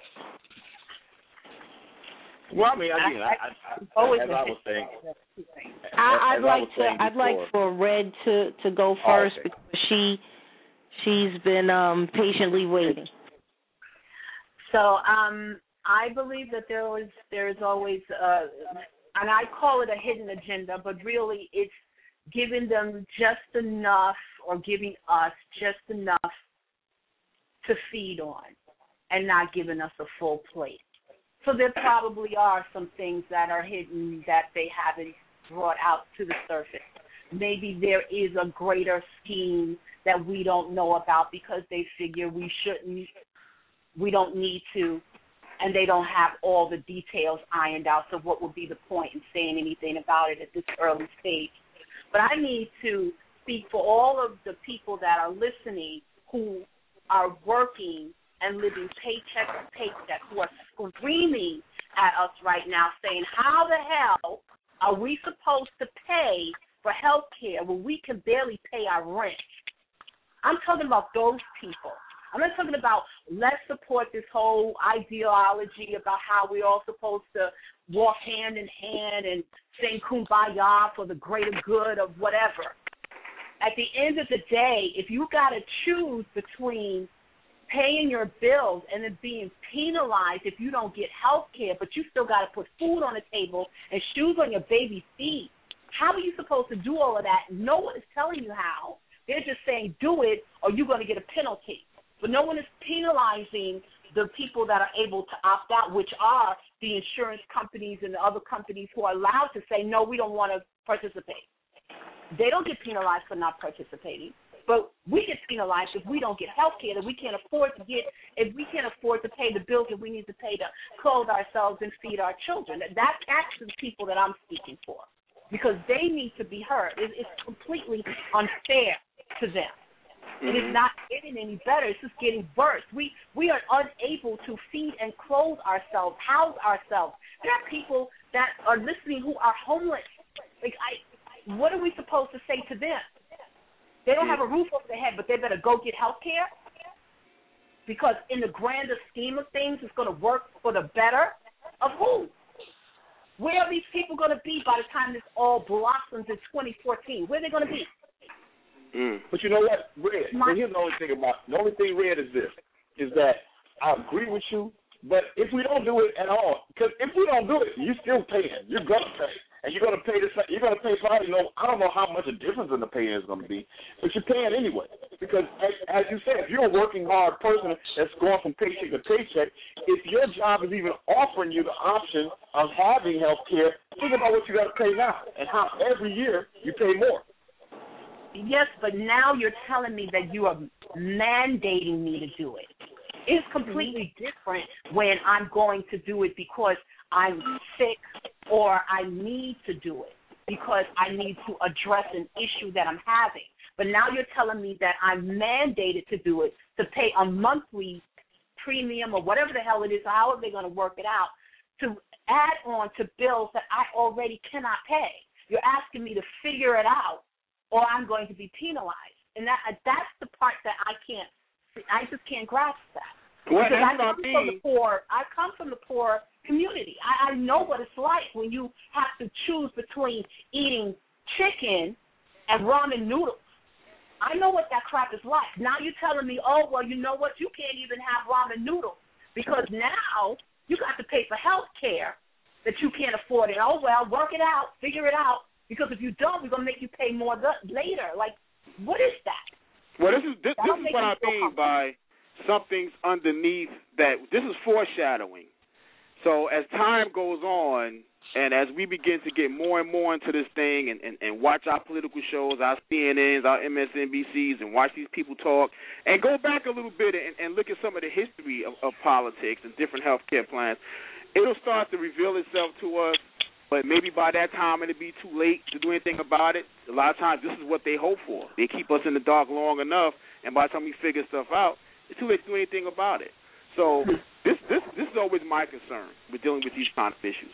Well, I mean, again, I, I, I, as I was saying, I, I'd as I like was to. saying I'd like before- for Red to, to go Oh, first okay. because she she's been um, patiently waiting. So um, I believe that there was there is always, uh, and I call it a hidden agenda, but really it's giving them just enough or giving us just enough to feed on and not giving us a full plate. So there probably are some things that are hidden that they haven't brought out to the surface. Maybe there is a greater scheme that we don't know about because they figure we shouldn't, we don't need to, and they don't have all the details ironed out. So what would be the point in saying anything about it at this early stage? But I need to speak for all of the people that are listening who are working and living paycheck to paycheck, who are screaming at us right now saying, how the hell are we supposed to pay for health care when we can barely pay our rent? I'm talking about those people. I'm not talking about let's support this whole ideology about how we're all supposed to walk hand in hand and sing kumbaya for the greater good of whatever. At the end of the day, if you got to choose between paying your bills and then being penalized if you don't get health care, but you still got to put food on the table and shoes on your baby's feet, how are you supposed to do all of that? No one is telling you how. They're just saying do it or you're going to get a penalty. But no one is penalizing the people that are able to opt out, which are the insurance companies and the other companies who are allowed to say, no, we don't want to participate. They don't get penalized for not participating, but we get penalized if we don't get health care that we can't afford to get, if we can't afford to pay the bills that we need to pay to clothe ourselves and feed our children. That That's the people that I'm speaking for, because they need to be heard. It, it's completely unfair to them. Mm-hmm. It is not getting any better. It's just getting worse. We we are unable to feed and clothe ourselves, house ourselves. There are people that are listening who are homeless. Like, I, what are we supposed to say to them? They don't have a roof over their head, but they better go get health care? Because in the grander scheme of things, it's going to work for the better of who? Where are these people going to be by the time this all blossoms in twenty fourteen? Where are they going to be? Mm. But you know what, Red? And here's the only thing about the only thing, Red, is this: is that I agree with you. But if we don't do it at all, because if we don't do it, you're still paying. You're gonna pay, and you're gonna pay this. You're gonna pay probably. You know, I don't know how much a difference in the paying is gonna be, but you're paying anyway. Because as, as you said, if you're a working hard person that's going from paycheck to paycheck, if your job is even offering you the option of having health care, think about what you got to pay now and how every year you pay more. Yes, but now you're telling me that you are mandating me to do it. It's completely different when I'm going to do it because I'm sick or I need to do it because I need to address an issue that I'm having. But now you're telling me that I'm mandated to do it, to pay a monthly premium or whatever the hell it is, however they're going to work it out, to add on to bills that I already cannot pay. You're asking me to figure it out, or I'm going to be penalized. And that that's the part that I can't, I just can't grasp that. Well, because I that's come what I mean. from the poor, I come from the poor community. I, I know what it's like when you have to choose between eating chicken and ramen noodles. I know what that crap is like. Now you're telling me, oh, well, you know what, you can't even have ramen noodles because now you got to pay for health care that you can't afford it. Oh, well, work it out, figure it out. Because if you don't, we're going to make you pay more th- later. Like, what is that? Well, this is this, this is what I mean by something's underneath that. This is foreshadowing. So as time goes on and as we begin to get more and more into this thing and, and, and watch our political shows, our C N Ns, our M S N B Cs, and watch these people talk and go back a little bit and, and look at some of the history of, of politics and different health care plans, it'll start to reveal itself to us. But maybe by that time it'll be too late to do anything about it. A lot of times this is what they hope for. They keep us in the dark long enough, and by the time we figure stuff out, it's too late to do anything about it. So this this this is always my concern with dealing with these kind of issues.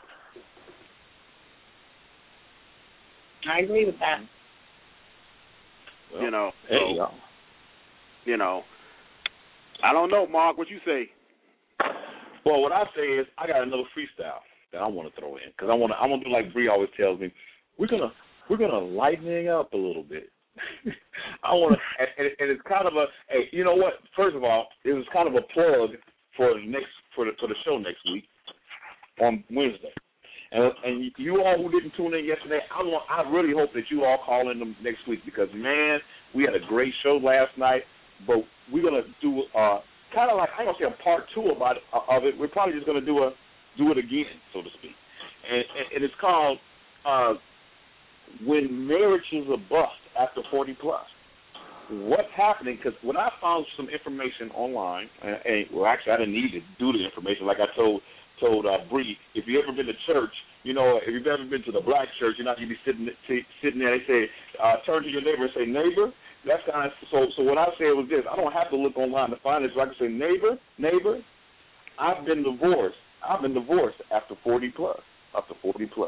I agree with that. Well, you know, hey, so, y'all. you know, I don't know, Mark. What you say? Well, what I say is I got another freestyle that I want to throw in because I want to. I want to do like Bree always tells me. We're gonna we're gonna lighten it up a little bit. I want to, and, and it's kind of a. Hey, you know what? First of all, it was kind of a plug for the next for the for the show next week on Wednesday. And and you all who didn't tune in yesterday, I want I really hope that you all call in them next week because man, we had a great show last night. But we're gonna do uh kind of like I don't say a part two about uh, of it. We're probably just gonna do a do it again, so to speak. And, and, and it's called uh, When Marriage is a Bust After forty plus. What's happening? Because when I found some information online, and, and well, actually, I didn't need to do the information. Like I told told uh, Bree, if you ever been to church, you know, if you've ever been to the black church, you know, you be sitting sitting there. They say, uh, turn to your neighbor and say, neighbor. That's kind of so. So what I said was this: I don't have to look online to find it. So I can say, neighbor, neighbor, I've been divorced. I've been divorced after forty plus. After forty plus.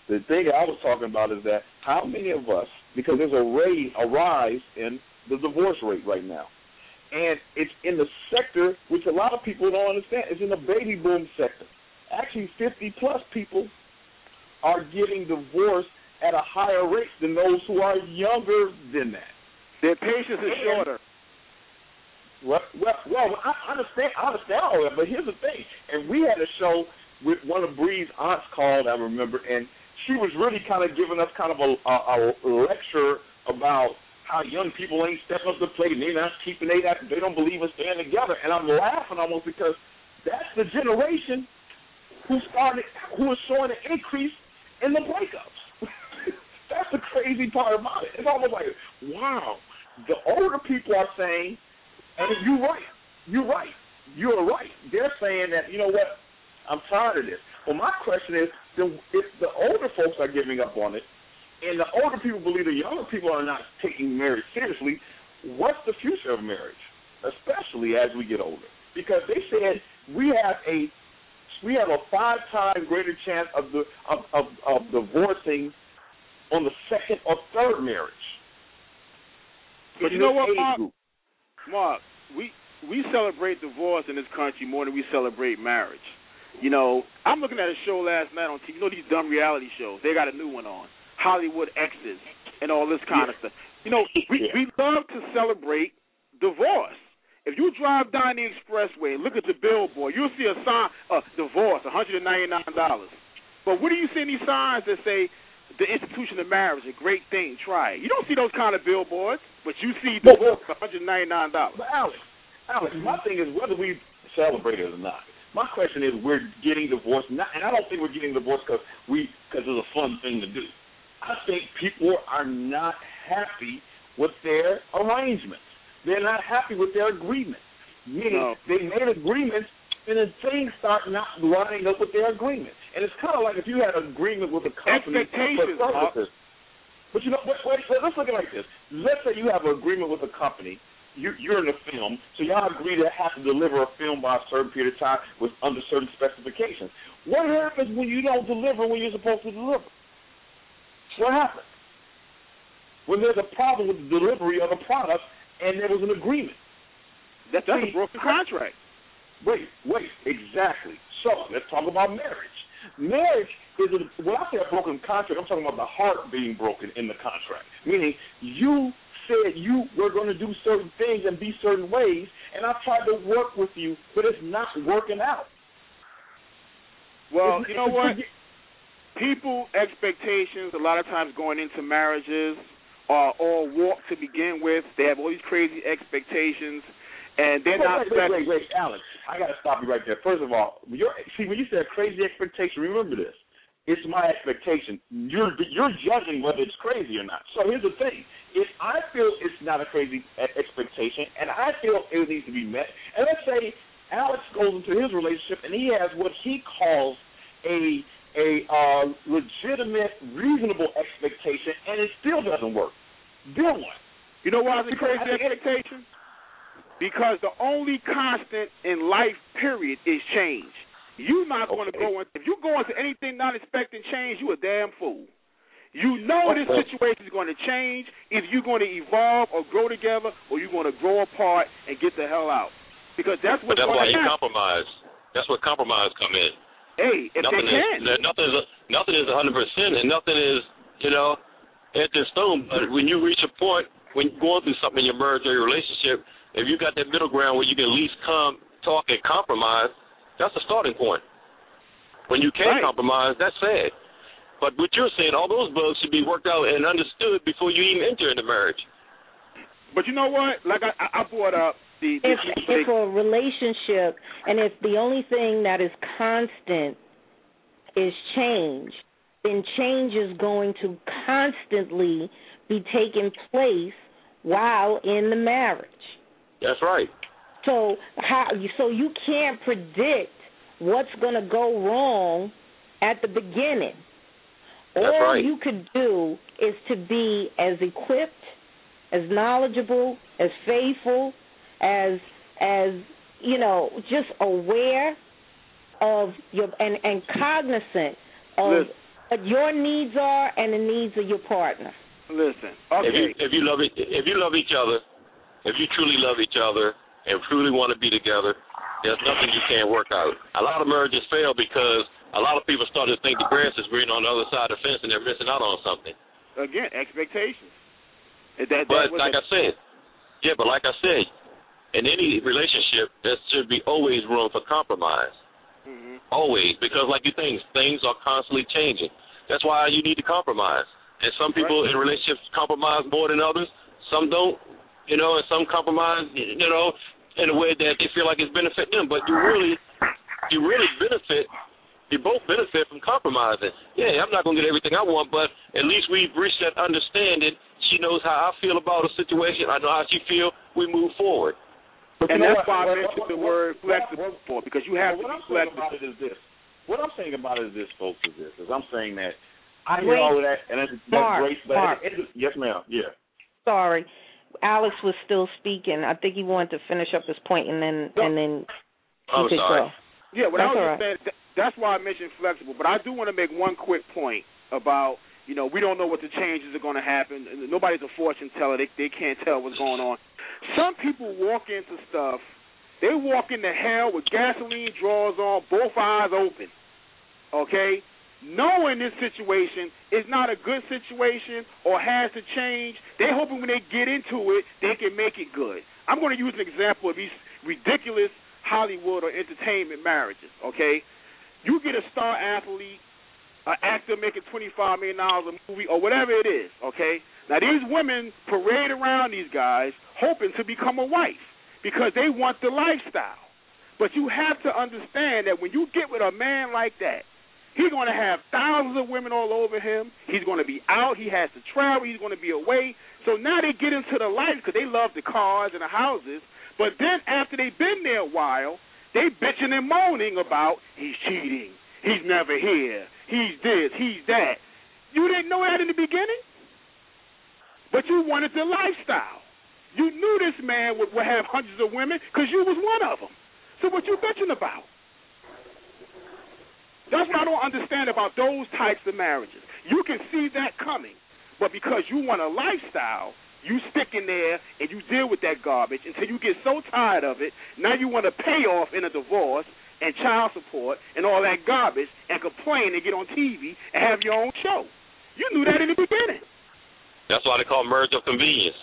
The thing I was talking about is that how many of us, because there's a, ray, a rise in the divorce rate right now, and it's in the sector which a lot of people don't understand. It's in the baby boom sector. Actually, fifty-plus people are getting divorced at a higher rate than those who are younger than that. Their patience is shorter. Well, well, well I understand, I understand all that, but here's the thing. And we had a show with one of Bree's aunts called, I remember, and she was really kind of giving us kind of a, a, a lecture about how young people ain't stepping up to the plate and they're not keeping, they, not, they don't believe in staying together. And I'm laughing almost because that's the generation who started, who is showing an increase in the breakups. That's the crazy part about it. It's almost like, wow, the older people are saying, and you're right, you're right, you're right. They're saying that, you know what, I'm tired of this. Well, my question is, if the older folks are giving up on it, and the older people believe the younger people are not taking marriage seriously, what's the future of marriage, especially as we get older? Because they said we have a we have a five times greater chance of the of, of, of divorcing on the second or third marriage. But you know what, Mark? Mark, we we celebrate divorce in this country more than we celebrate marriage. You know, I'm looking at a show last night on T V. You know these dumb reality shows? They got a new one on, Hollywood Exes and all this kind yeah. of stuff. You know, we, yeah. we love to celebrate divorce. If you drive down the expressway and look at the billboard, you'll see a sign, uh, divorce, one hundred ninety-nine dollars. But what do you see in these signs that say the institution of marriage, a great thing, try it? You don't see those kind of billboards, but you see divorce, one hundred ninety-nine dollars. But Alex, Alex, my thing is whether we celebrate it or not. My question is, we're getting divorced, not, and I don't think we're getting divorced because we because it's a fun thing to do. I think people are not happy with their arrangements. They're not happy with their agreements. Meaning no. they made agreements, and then things start not lining up with their agreements. And it's kind of like if you had an agreement with a company for services. But you know, wait, wait, let's look at it like this. Let's say you have an agreement with a company. You, you're in a film, so y'all agree to have to deliver a film by a certain period of time with under certain specifications. What happens when you don't deliver when you're supposed to deliver? What happens? When there's a problem with the delivery of a product and there was an agreement. That's, that's See, a broken contract. Wait, wait, exactly. So let's talk about marriage. Marriage is, a, when I say a broken contract, I'm talking about the heart being broken in the contract, meaning you said you were going to do certain things and be certain ways, and I tried to work with you, but it's not working out. Well, it's, you know what? People expectations a lot of times going into marriages are all warped to begin with. They have all these crazy expectations, and they're wait, not. Wait, wait, wait, wait, Alex, I got to stop you right there. First of all, you're, see, when you said crazy expectation, remember this. It's my expectation. You're you're judging whether it's crazy or not. So here's the thing. If I feel it's not a crazy expectation and I feel it needs to be met, and let's say Alex goes into his relationship and he has what he calls a a uh, legitimate, reasonable expectation, and it still doesn't work, then what? You know why it's a crazy expectation? Because the only constant in life, period, is change. You're not going to go into, if you go into anything not expecting change, you a damn fool. You know this situation is going to change. Either you're going to evolve or grow together, or you're going to grow apart and get the hell out. Because that's what's but that's going to happen. That's why you compromise. That's where compromise come in. Hey, if nothing they can. Is, nothing is nothing is one hundred percent, and nothing is, you know, at this stone. But when you reach a point, when you're going through something in your marriage or your relationship, if you got that middle ground where you can at least come, talk, and compromise, that's a starting point. When you can't right. compromise, that's sad. But what you're saying, all those bugs should be worked out and understood before you even enter into marriage. But you know what? Like I, I brought up the, the if, if a relationship, and if the only thing that is constant is change, then change is going to constantly be taking place while in the marriage. That's right. So how? So you can't predict what's going to go wrong at the beginning. That's All right. you could do is to be as equipped, as knowledgeable, as faithful, as as you know, just aware of your and, and cognizant of Listen. what your needs are and the needs of your partner. Listen, okay. If you if you love it, if you love each other, if you truly love each other and truly want to be together, there's nothing you can't work out. A lot of marriages fail because a lot of people start to think the grass is green on the other side of the fence and they're missing out on something. Again, expectations. That, that but like that, I said, yeah, but like I said, in any relationship, there should be always room for compromise. Mm-hmm. Always, because like you think, things are constantly changing. That's why you need to compromise. And some people right. in relationships compromise more than others. Some don't, you know, and some compromise, you know, in a way that they feel like it's benefit them. But you really, you really benefit. You both benefit from compromising. Yeah, I'm not going to get everything I want, but at least we've reached that understanding. She knows how I feel about a situation. I know how she feels. We move forward. But and that's why I mentioned the word flexible for, because you have what to be be flexible. About it is this. What I'm saying about it is this, folks, is this. Is I'm saying that I hear all of that, and that's, that's Mark, great. But Mark. it, it, yes, ma'am. Yeah. Sorry. Alex was still speaking. I think he wanted to finish up his point, and then no. and then he I'm could sorry. go. Yeah, what that's I was right. just saying, that, that's why I mentioned flexible. But I do want to make one quick point about, you know, we don't know what the changes are going to happen. Nobody's a fortune teller. They they can't tell what's going on. Some people walk into stuff. They walk into hell with gasoline drawers on, both eyes open. Okay? Knowing this situation is not a good situation or has to change, they're hoping when they get into it, they can make it good. I'm going to use an example of these ridiculous Hollywood or entertainment marriages, okay? You get a star athlete, an actor making twenty-five million dollars a movie or whatever it is, okay? Now, these women parade around these guys hoping to become a wife because they want the lifestyle. But you have to understand that when you get with a man like that, he's going to have thousands of women all over him. He's going to be out. He has to travel. He's going to be away. So now they get into the life because they love the cars and the houses. But then after they've been there a while, they bitching and moaning about he's cheating. He's never here. He's this. He's that. You didn't know that in the beginning? But you wanted the lifestyle. You knew this man would, would have hundreds of women because you was one of them. So what you bitching about? That's what I don't understand about those types of marriages. You can see that coming, but because you want a lifestyle, you stick in there and you deal with that garbage until you get so tired of it, now you want to pay off in a divorce and child support and all that garbage and complain and get on T V and have your own show. You knew that in the beginning. That's why they call marriage of convenience.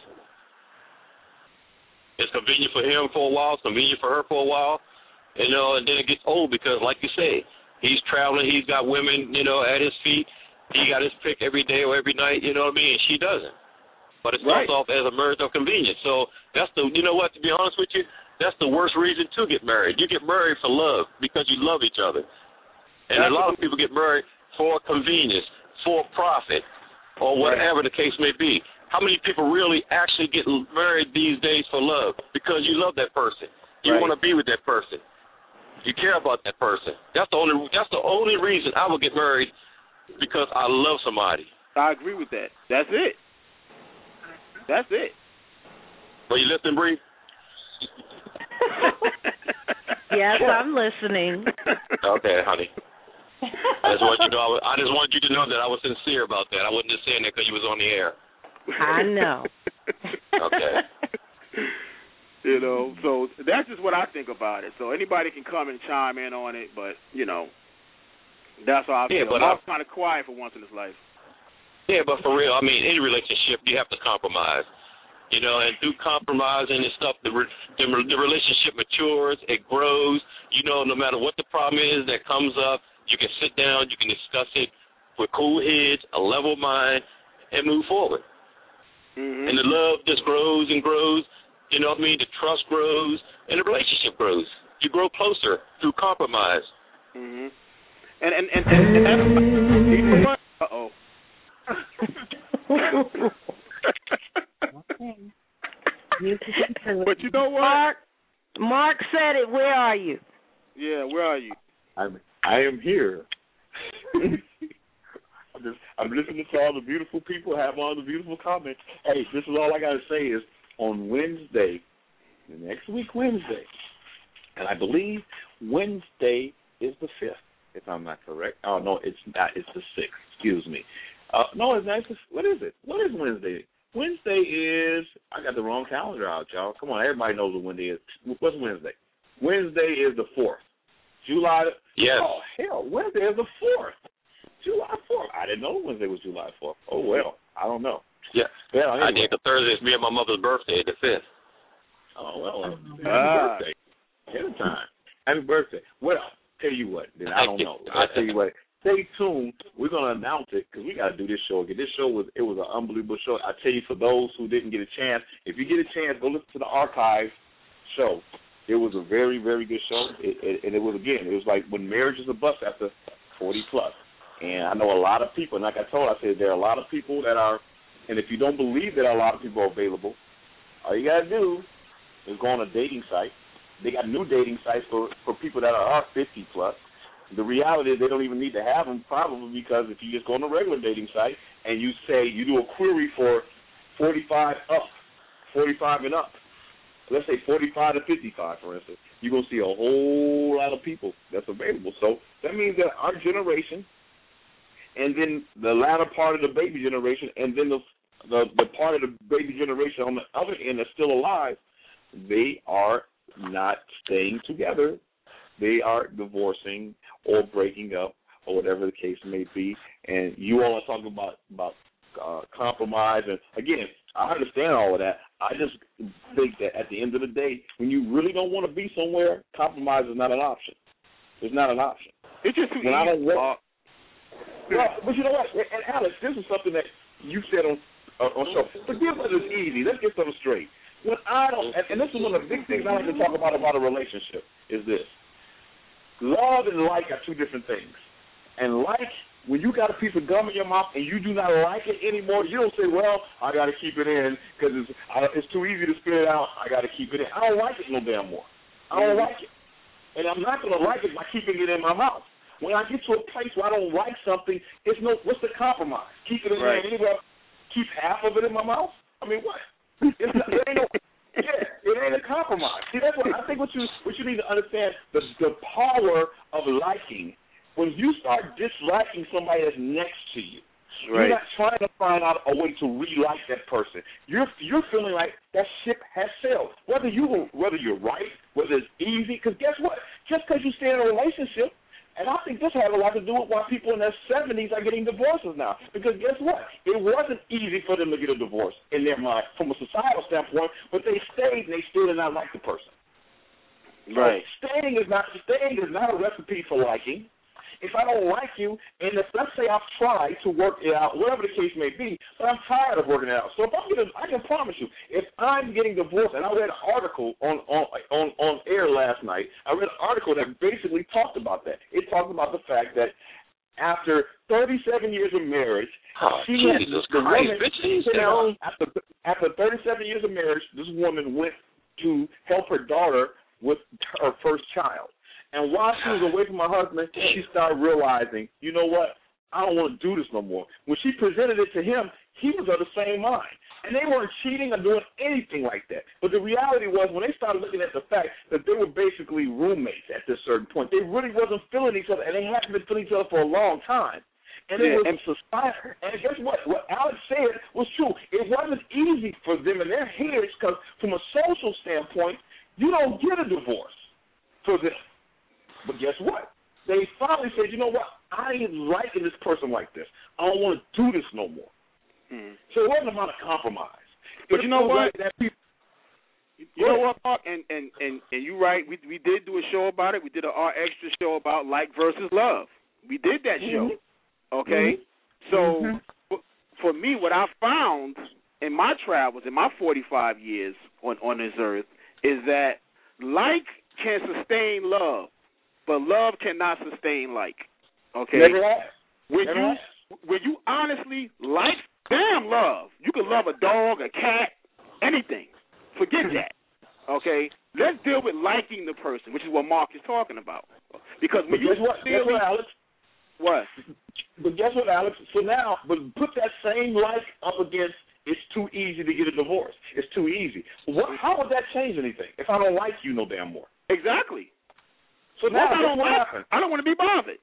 It's convenient for him for a while. It's convenient for her for a while. You know, and then it gets old because, like you say, he's traveling. He's got women, you know, at his feet. He got his pick every day or every night, you know what I mean? And she doesn't. But it starts right. off as a marriage of convenience. So that's the, you know what, to be honest with you, that's the worst reason to get married. You get married for love because you love each other. And a lot of people get married for convenience, for profit, or whatever right. the case may be. How many people really actually get married these days for love? Because you love that person. You right. want to be with that person. You care about that person. That's the only that's the only reason I would get married, because I love somebody. I agree with that. That's it. That's it. Well, you listening, Bree? Yes, I'm listening. Okay, honey. I just want you to know. I just want you to know that I was sincere about that. I wasn't just saying that because you was on the air. I know. Okay. You know, so that's just what I think about it. So anybody can come and chime in on it, but, you know, that's how I feel. Yeah, but I'm kind of quiet for once in his life. Yeah, but for real, I mean, any relationship, you have to compromise. You know, and through compromising and stuff, the, re- the, the relationship matures, it grows. You know, no matter what the problem is that comes up, you can sit down, you can discuss it with cool heads, a level mind, and move forward. Mm-hmm. And the love just grows and grows. You know what I mean? The trust grows, and the relationship grows. You grow closer through compromise. Mm-hmm. And and and, and, and, and you know what? Uh-oh. But you know what? Mark, Mark said it. Where are you? Yeah, where are you? I'm I am here. I'm just I'm listening to all the beautiful people have all the beautiful comments. Hey, this is all I gotta say is on Wednesday, next week Wednesday, and I believe Wednesday is the fifth, if I'm not correct. Oh no, it's not. It's the sixth. Excuse me. Uh, no, it's nice. What is it? What is Wednesday? Wednesday is, I got the wrong calendar out, y'all. Come on, everybody knows what Wednesday is. What's Wednesday? Wednesday is the fourth. July. Yes. Oh, hell, Wednesday is the fourth. July fourth. I didn't know Wednesday was July fourth. Oh, well, I don't know. Yeah. Well, anyway. I think the Thursday is me and my mother's birthday, the fifth. Oh, well, happy Ah. birthday. Ahead of time. Happy birthday. Well, tell you what, then I don't know. I'll tell you what. Stay tuned. We're going to announce it because we got to do this show again. This show was, it was an unbelievable show. I tell you, for those who didn't get a chance, if you get a chance, go listen to the archive show. It was a very, very good show. It, it, and it was, again, it was like when marriage is a bust after forty plus. And I know a lot of people, and like I told, I said there are a lot of people that are, and if you don't believe that a lot of people are available, all you got to do is go on a dating site. They got new dating sites for, for people that are fifty plus. The reality is they don't even need to have them, probably because if you just go on a regular dating site and you say you do a query for forty-five up, forty-five and up, let's say forty-five to fifty-five, for instance, you're going to see a whole lot of people that's available. So that means that our generation and then the latter part of the baby generation and then the, the, the part of the baby generation on the other end that's still alive, they are not staying together. They are divorcing or breaking up or whatever the case may be. And you all are talking about, about uh, compromise. And, again, I understand all of that. I just think that at the end of the day, when you really don't want to be somewhere, compromise is not an option. It's not an option. It's just too when I don't easy. want, well, but you know what? And, Alex, this is something that you said on uh, on show. Forgive us is easy. Let's get something straight. When I don't, and, and this is one of the big things I like to talk about about a relationship, is this. Love and like are two different things. And like, when you got a piece of gum in your mouth and you do not like it anymore, you don't say, well, I got to keep it in because it's, I, it's too easy to spit it out. I got to keep it in. I don't like it no damn more. I don't like it. And I'm not going to like it by keeping it in my mouth. When I get to a place where I don't like something, it's no, what's the compromise? Keep it in right. there anywhere, keep half of it in my mouth? I mean, what? It's not, it ain't no... Yeah, it ain't a compromise. See, that's what I think. What you what you need to understand the the power of liking. When you start disliking somebody that's next to you, right. You're not trying to find out a way to re-like that person. You're you're feeling like that ship has sailed. Whether you whether you're right, whether it's easy. Because guess what? Just because you stay in a relationship. And I think this has a lot to do with why people in their seventies are getting divorces now. Because guess what? It wasn't easy for them to get a divorce in their mind from a societal standpoint, but they stayed and they still did not like the person. Right. So staying is not staying is not a recipe for liking. If I don't like you, and if, let's say I've tried to work it out, whatever the case may be, but I'm tired of working it out. So if I'm getting, I can promise you, if I'm getting divorced, and I read an article on on on, on air last night, I read an article that basically talked about that. It talked about the fact that after thirty-seven years of marriage, oh, she Jesus had, the Christ, woman, bitches, you know, after after thirty-seven years of marriage, this woman went to help her daughter with her first child. And while she was away from her husband, she started realizing, you know what, I don't want to do this no more. When she presented it to him, he was of the same mind. And they weren't cheating or doing anything like that. But the reality was when they started looking at the fact that they were basically roommates at this certain point, they really wasn't feeling each other, and they hadn't been feeling each other for a long time. And it yeah, was society. And guess what? What Alex said was true. It wasn't easy for them in their heads because from a social standpoint, you don't get a divorce for this. But guess what? They finally said, you know what? I ain't liking this person like this. I don't want to do this no more. Hmm. So it wasn't about a compromise. But it you know what? Like that people, you know what, Mark? And, and, and, and you're right. We we did do a show about it. We did an R Extra show about like versus love. We did that show. Mm-hmm. Okay? Mm-hmm. So mm-hmm. for, for me, what I found in my travels, in my forty-five years on, on this earth, is that like can sustain love. But love cannot sustain like. Okay? Never have. When Never you have. when you honestly like damn love, you can love a dog, a cat, anything. Forget that. Okay? Let's deal with liking the person, which is what Mark is talking about. Because when but you guess what? Guess what, Alex? What? But guess what, Alex? So now, but put that same like up against it's too easy to get a divorce. It's too easy. What? How would that change anything if I don't like you no damn more? Exactly. So now I don't what want, happened? I don't want to be bothered.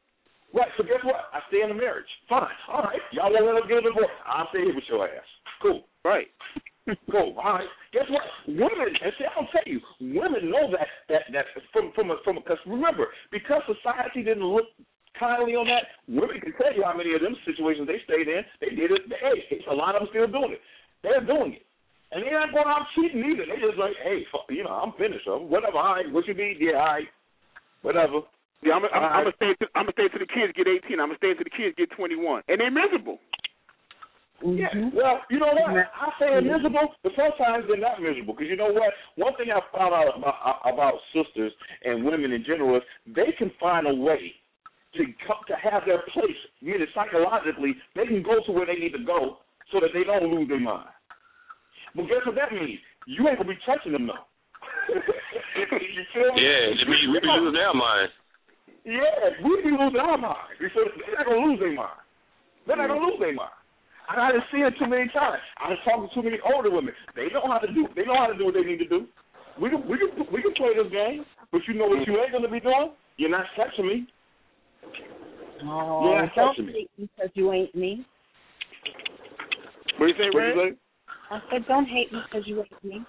Right, so guess what? I stay in the marriage. Fine. All right. Y'all won't let us get a divorce. I'll stay here with your ass. Cool. Right. Cool. All right. Guess what? Women, and see, I'll tell you, women know that, that, that from, from, a, from a, because remember, because society didn't look kindly on that, women can tell you how many of them situations they stayed in. They did it. Hey, a lot of them still doing it. They're doing it. And they're not going out cheating either. They just like, hey, fuck, you know, I'm finished. So whatever. All right. What you need? Yeah, all right. Whatever. Yeah, I'm gonna right. stay. To, I'm gonna stay until the kids get eighteen. I'm gonna stay until the kids get twenty-one, and they're miserable. Yeah. Well, you know what? I say they're miserable, but sometimes they're not miserable. Because you know what? One thing I found out about, about sisters and women in general is they can find a way to come, to have their place. Meaning psychologically, they can go to where they need to go so that they don't lose their mind. But guess what that means? You ain't gonna be touching them though. You feel me? Yeah, it means we be losing our mind. Yeah, we be losing our mind. So they're not gonna lose their mind. They're not gonna lose their mind. I done seen it too many times. I done talked to too many older women. They know how to do. They know how to do what they need to do. We can we can we can play this game, but you know what you ain't gonna be doing? You're not touching me. Oh, You're not don't touching me. hate me because you ain't me. What do you say, Red? I said, don't hate me because you ain't me.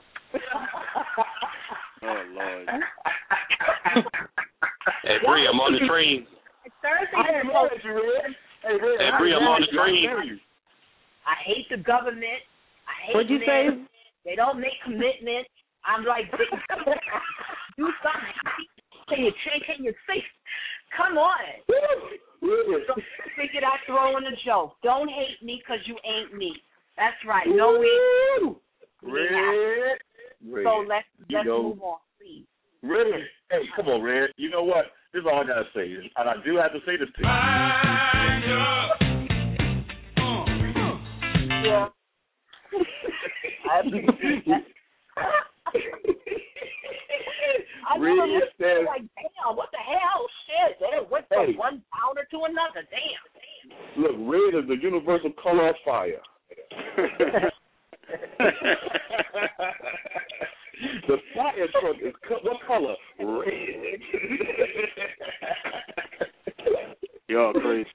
Oh, Lord. Hey, Bree, I'm on the train. It's Thursday. I ain't mad at you, Red. Hey, Red. Hey, Bree, I'm on the train. I hate the government. I hate What'd you men. say? They don't make commitments. I'm like, do something. Can you change? Can you fix? Come on. So figured I throw in a joke. Don't hate me because you ain't me. That's right. No way. Red. Red. So let's You let's know, move on, please. Red. Hey, come on, Red. You know what? This is all I gotta say, and I do have to say this to you. Yeah. I I Red never says, like, damn, what the hell? Shit, they went from Hey. one pounder to another. Damn. look, red is the universal color of fire. The fire truck is co- what color? Red. Y'all crazy.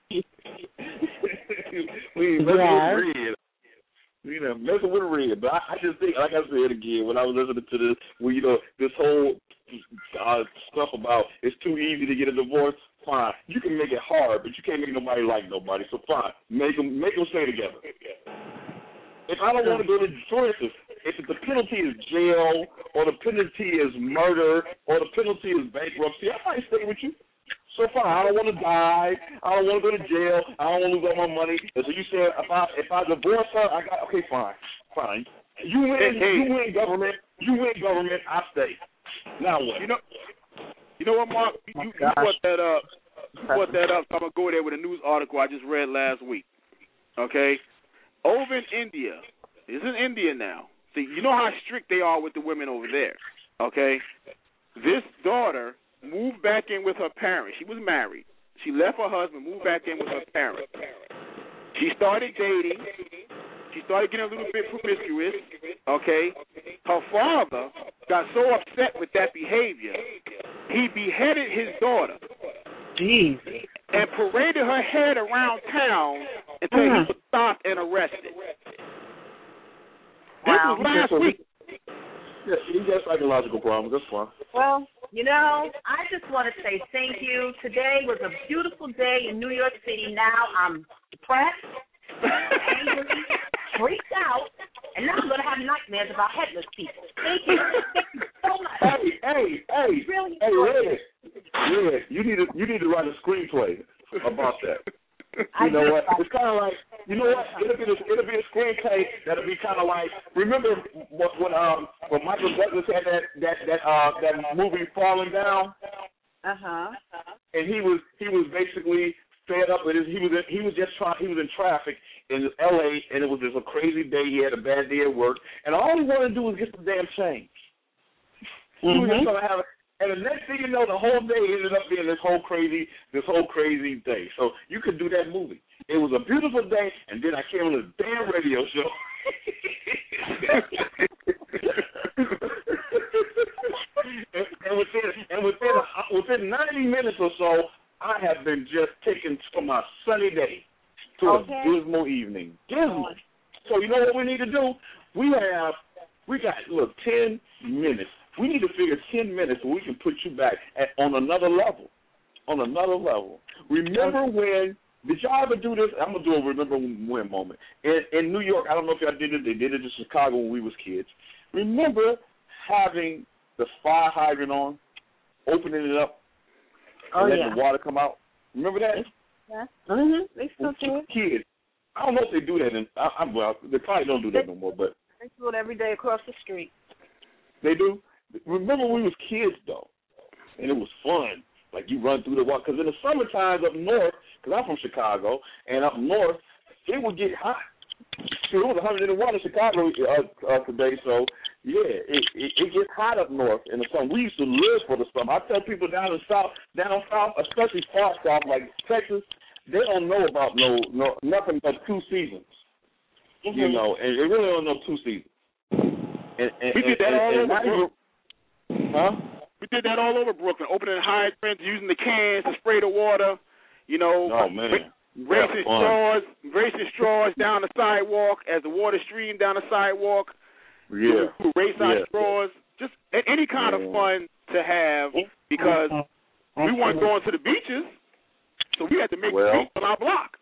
We ain't messing Yes. with red. You know, messing with red. But I, I just think, like I said again, when I was listening to this, well, you know, this whole uh, stuff about it's too easy to get a divorce. Fine, you can make it hard, but you can't make nobody like nobody. So fine, make them make them stay together. If I don't want to go to, for instance, if the penalty is jail or the penalty is murder or the penalty is bankruptcy, I might stay with you. So fine, I don't want to die. I don't want to go to jail. I don't want to lose all my money. And so you said if I if I divorce her, I got okay, fine, fine. You win, Hey, hey. you win government. You win government. I stay. Now what? You know, you know what, Mark? You, you, you brought that up. You brought that up. So I'm gonna go there with a news article I just read last week. Okay, over in India, it's in India now. See, you know how strict they are with the women over there. Okay, this daughter moved back in with her parents. She was married. She left her husband, moved back in with her parents. She started dating. She started getting a little bit promiscuous. Okay, her father got so upset with that behavior, he beheaded his daughter. Jeez. And paraded her head around town until he was stopped and arrested. This Wow. was last week. Yeah, he got psychological problems. That's fine. Well, you know, I just want to say thank you. Today was a beautiful day in New York City. Now I'm depressed, angry, freaked out, and now I'm going to have nightmares about headless people. Thank you. Thank you so much. Hey, hey, hey, Really hey, enjoyed Red, Red, you need to you need to write a screenplay about that. I You know did what? write- It's kind of like, you know what? It'll be a, it'll be a screenplay that'll be kind of like, remember when when um when Michael Douglas had that that that uh that movie Falling Down, Uh-huh. and he was he was basically fed up with his he was in, he was just trying he was in traffic in L A and it was just a crazy day. He had a bad day at work, and all he wanted to do was get some damn change. He was just gonna have it. And the next thing you know, the whole day ended up being this whole crazy, this whole crazy day. So you could do that movie. It was a beautiful day, and then I came on this damn radio show. and, and within and within within ninety minutes or so, I have been just taken from a sunny day to Okay. a dismal evening. Dismal. So you know what we need to do? We have, we got, look, ten minutes. We need to figure ten minutes so we can put you back at, on another level. On another level. Remember when, did y'all ever do this? I'm going to do a remember when moment. In, in New York, I don't know if y'all did it. They did it in Chicago when we was kids. Remember having the fire hydrant on, opening it up, and Oh, letting yeah. the water come out? Remember that? Yeah. Mm-hmm. They still do it. Kids. I don't know if they do that. In, I, I, well, they probably don't do that no more, but They do it every day across the street. they do. Remember when we was kids, though, and it was fun. Like, you run through the water. Because in the summertime up north, because I'm from Chicago, and up north, it would get hot. It was one hundred one in Chicago uh, uh, today, so, yeah, it, it, it gets hot up north in the summer. We used to live for the summer. I tell people down in the south, down south, especially far south, like Texas, they don't know about no, no nothing but two seasons. Mm-hmm. You know, and they really don't know two seasons. And, and, We did that and, all and, over and Brooklyn. Huh? We did that all over Brooklyn, opening hydrants, using the cans to spray the water, you know. Oh, man. Racing straws, racing straws down the sidewalk as the water streamed down the sidewalk. Yeah. We would race our yeah. straws. Just any kind yeah. of fun to have because we weren't going to the beaches, so we had to make well, the beach on our block.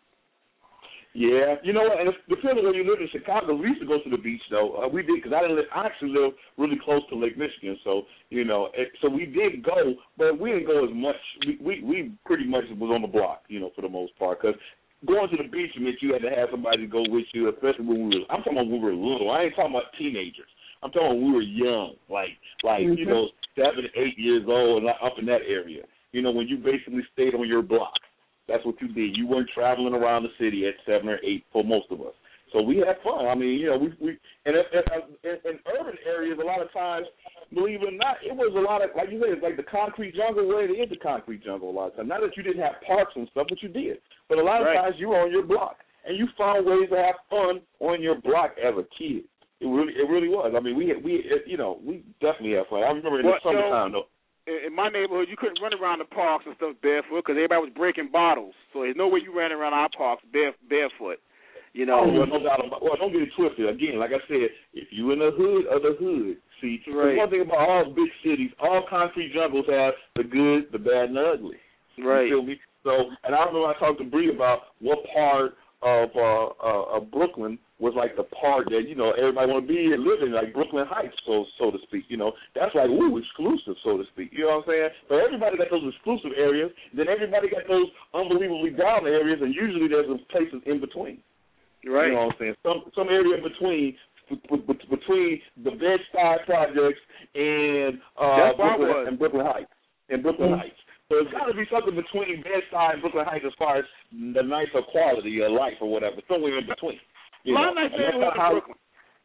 Yeah, you know what? And it's depending on where you live in Chicago, we used to go to the beach though. Uh, we did because I didn't. Live, I actually live really close to Lake Michigan, so you know, it, so we did go, but we didn't go as much. We, we we pretty much was on the block, you know, for the most part. Because going to the beach meant you had to have somebody to go with you, especially when we were. I'm talking about when we were little. I ain't talking about teenagers. I'm talking about when we were young, like like mm-hmm. you know, seven, eight years old, and up in that area. You know, when you basically stayed on your block. That's what you did. You weren't traveling around the city at seven or eight for most of us. So we had fun. I mean, you know, we we and in, in, in urban areas, a lot of times, believe it or not, it was a lot of, like you said, it's like the concrete jungle. Where it is the concrete jungle a lot of times. Not that you didn't have parks and stuff, but you did. But a lot of right. times you were on your block and you found ways to have fun on your block as a kid. It really, it really was. I mean, we we it, you know we definitely had fun. I remember in well, the summertime though. In my neighborhood, you couldn't run around the parks and stuff barefoot because everybody was breaking bottles. So there's no way you ran around our parks bare, barefoot. You know. Oh, well, no doubt about. Well, don't get it twisted. Again, like I said, if you in the hood of the hood, see, right. the one thing about all big cities, all concrete jungles have the good, the bad, and the ugly. Right. You feel me? So, and I remember I talked to Bree about what part of uh, uh, of Brooklyn was like the part that, you know, everybody want to be and live in, like Brooklyn Heights, so so to speak. You know, that's like, ooh, exclusive, so to speak. You know what I'm saying? So everybody got those exclusive areas, then everybody got those unbelievably down areas, and usually there's some places in between. Right. You know what I'm saying? Some some area in between between the Bed-Stuy projects and uh, Brooklyn and Brooklyn Heights and Brooklyn mm-hmm. Heights. So it's got to be something between Bed-Stuy and Brooklyn Heights as far as the nicer quality of life or whatever, somewhere in between. You a lot know, of nice neighborhoods in Brooklyn.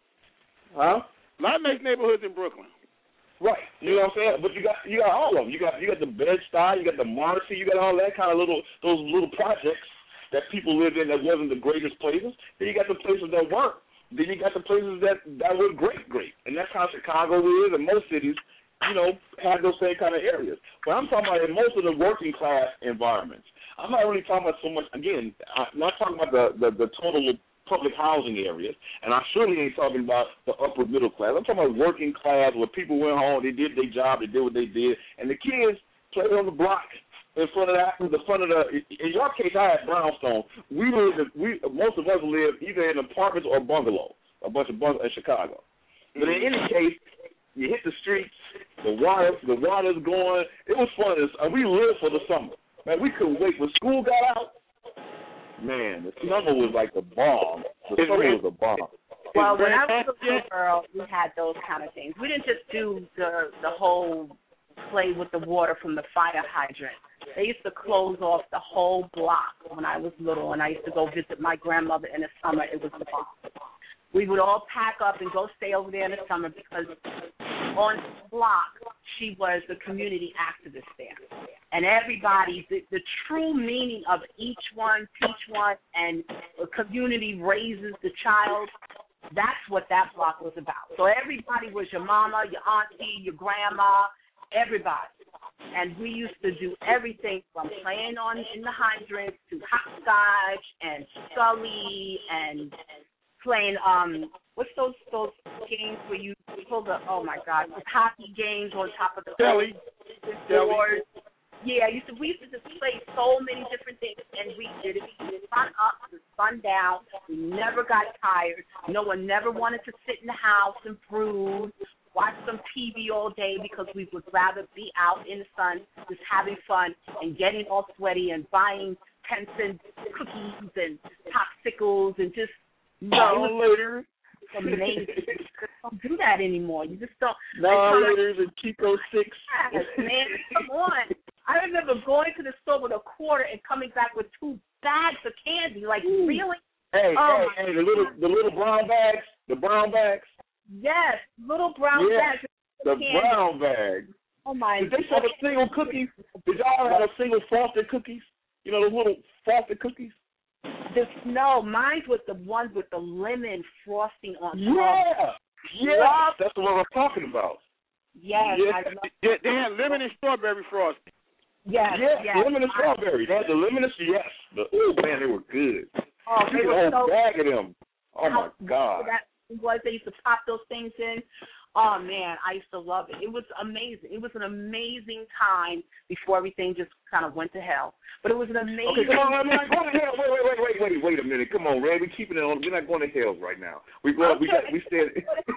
Huh? A lot of nice neighborhoods in Brooklyn. Right. You know what I'm saying? But you got you got all of them. You got you got the Bed-Stuy, you got the Marcy, you got all that kind of little those little projects that people lived in that wasn't the greatest places. Then you got the places that weren't. Then you got the places that that were great, great. And that's how Chicago is, and most cities, you know, have those same kind of areas. But I'm talking about in most of the working class environments. I'm not really talking about so much. Again, I'm not talking about the the, the total public housing areas, and I surely ain't talking about the upper middle class. I'm talking about working class where people went home, they did their job, they did what they did, and the kids played on the block in front of that, the front of the. In your case, I had brownstone. We lived, we most of us lived either in apartments or bungalows, a bunch of bungalows in Chicago. But in any case, you hit the streets, the water, the water's going. It was fun. We lived for the summer. Man, we couldn't wait when school got out. Man, the summer was like the bomb. The It's summer red. was a bomb. Well, when I was a little girl, we had those kind of things. We didn't just do the the whole play with the water from the fire hydrant. They used to close off the whole block when I was little, and I used to go visit my grandmother in the summer. It was the bomb. We would all pack up and go stay over there in the summer because on the block, she was the community activist there. And everybody, the, the true meaning of each one, teach one, and the community raises the child, that's what that block was about. So everybody was your mama, your auntie, your grandma, everybody. and we used to do everything from playing on in the hydrants to hopscotch and Scully and playing um what's those those games where you pull the oh my god the hockey games on top of the Kelly. board. Yeah, used to, we used to just play so many different things, and we did it. We did fun up, it was fun down. We never got tired. No one never wanted to sit in the house and brood, watch some T V all day because we would rather be out in the sun, just having fun and getting all sweaty and buying ten cent cookies and popsicles and just no later. Amazing. You just don't do that anymore. You just don't. No later and Chico six. Yes, man, come on. I remember going to the store with a quarter and coming back with two bags of candy. Like, Ooh. really? Hey, oh, hey, hey, the little the little brown bags, the brown bags. Yes, little brown yeah, bags. The candy. brown bags. Oh my! Did they sell a single cookies? Did y'all have a single frosted cookies? You know, the little frosted cookies. The no, mine was the ones with the lemon frosting on top. Yeah, yeah, that's the one I'm talking about. Yes, yeah. I love yeah, they had lemon and strawberry frosting. Yes, yes, yes. lemon and strawberry. They had the lemon and yes. The, oh man, they were good. Oh, you they could were a whole so bag of them. Oh my God. That was they used to pop those things in. Oh man, I used to love it. It was amazing. It was an amazing time before everything just kind of went to hell. But it was an amazing. Okay, come on, we're not going to hell. Wait, wait, wait, wait, wait, wait a minute. Come on, Ray. We're keeping it on. We're not going to hell right now. We go. Okay. We got. We said.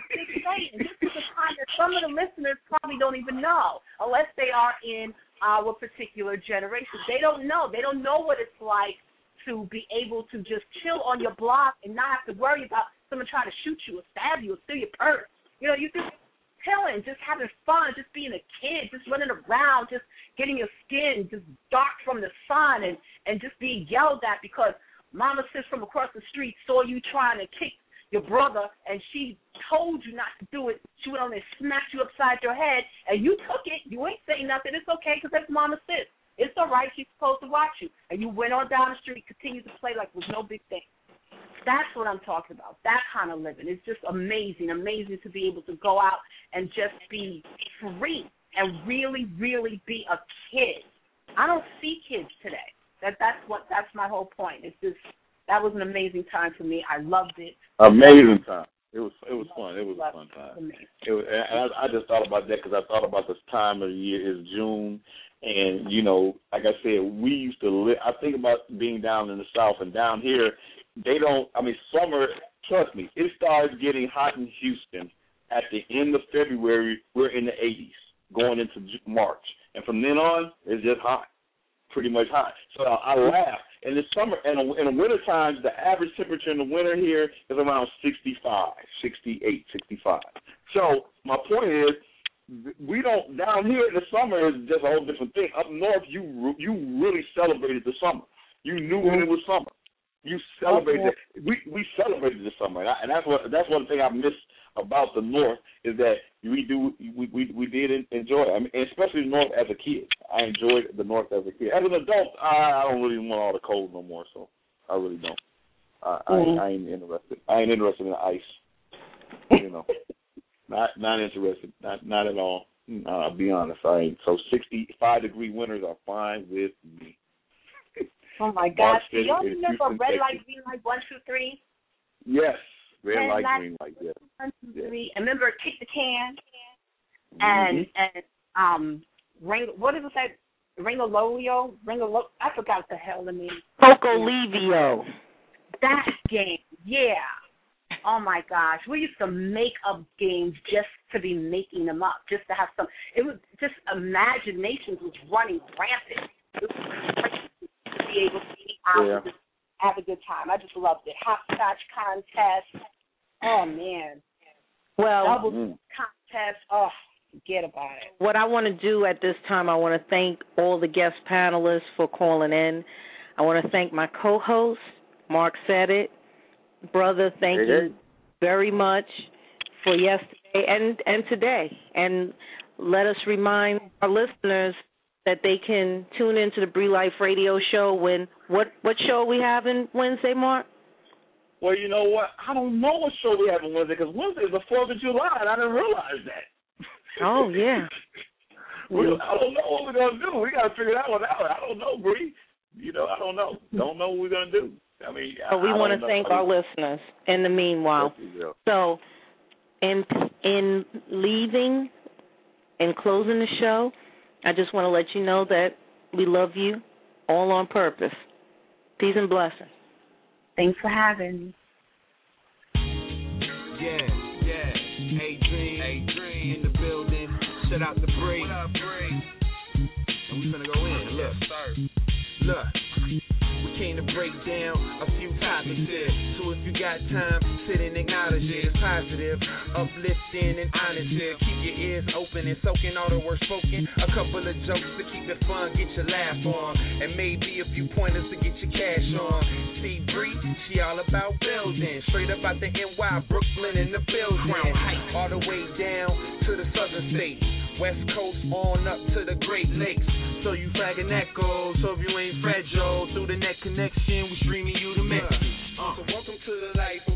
This is a time that some of the listeners probably don't even know, unless they are in our particular generation. They don't know. They don't know what it's like to be able to just chill on your block and not have to worry about someone trying to shoot you or stab you or steal your purse. You know, you just chilling, just having fun, just being a kid, just running around, just getting your skin just dark from the sun and, and just being yelled at because Mama Sis from across the street saw you trying to kick your brother and she told you not to do it. She went on there and smacked you upside your head and you took it. You ain't saying nothing. It's okay because that's Mama Sis. It's all right. She's supposed to watch you. And you went on down the street, continued to play like it was no big thing. That's what I'm talking about, that kind of living. It's just amazing, amazing to be able to go out and just be free and really, really be a kid. I don't see kids today. That That's what. That's my whole point. It's just, that was an amazing time for me. I loved it. Amazing time. It was it was fun. It was a fun time. Amazing. It was, and I, I just thought about that because I thought about this time of the year is June. And, you know, like I said, we used to live, I think about being down in the South and down here, they don't, I mean, summer, trust me, it starts getting hot in Houston at the end of February. We're in the eighties going into March. And from then on, it's just hot, pretty much hot. So I, I laugh. In the summer, and in the winter times, the average temperature in the winter here is around sixty-five, sixty-eight, sixty-five. So my point is, we don't, down here in the summer is just a whole different thing. Up north, you you really celebrated the summer. You knew when it was summer. You celebrated it. We we celebrated the summer, and, I, and that's what that's one thing I miss about the North is that we do we we, we did enjoy it. I mean, especially the North as a kid. I enjoyed the North as a kid. As an adult, I, I don't really want all the cold no more, so I really don't. I, mm-hmm. I, I ain't interested. I ain't interested in the ice. You know, not not interested. Not not at all. Uh, I'll be honest. I ain't. So sixty-five degree winters are fine with me. Oh my gosh! Do y'all remember red light, green light, one, two, three? Yes, red, red light, light, green light. Yes. One, two, three. And remember, kick the can. Mm-hmm. And and um, ring. What is it that? Ringololio, Ringolo. I forgot what the hell the name. Pocolivio. That game, yeah. Oh my gosh, we used to make up games just to be making them up, just to have some. It was just imagination was running rampant. It was crazy to be able to be out yeah. and just have a good time. I just loved it. Hopscotch contest. Oh man. Well, double mm. contest. Oh, forget about it. What I want to do at this time, I want to thank all the guest panelists for calling in. I want to thank my co-host, Mark Sedit. Brother, thank hey, you hey. very much for yesterday and, and today. And let us remind our listeners that they can tune into the Bree Life Radio show. When what what show are we having Wednesday, Mark? Well, you know what? I don't know what show we have on Wednesday because Wednesday is the fourth of July, and I didn't realize that. Oh, yeah. we, I don't know what we're gonna do. We gotta figure that one out. I don't know, Bree. You know, I don't know. Don't know what we're gonna do. I mean, but we want to thank our listeners in the meanwhile. So, in in leaving and closing the show, I just want to let you know that we love you all on purpose. Peace and blessings. Thanks for having me. Yeah, yeah. A-Dream, A-Dream in the building. Shout out to Bree. What up, Bree? And we finna go in. Look, look. We came to break down a few topics here. So if you got time, sit and acknowledge it. It's positive, uplifting, and honest here. Keep your ears open and soaking all the words spoken. A couple of jokes to keep it fun, get your laugh on. And maybe a few pointers to get your cash on. See Bree, she all about building. Straight up out the N Y, Brooklyn in the building. All the way down to the southern states. West Coast on up to the Great Lakes. So you flagging echoes, so if you ain't fragile, through the net connection, we streaming you the mix. Uh, so welcome to the life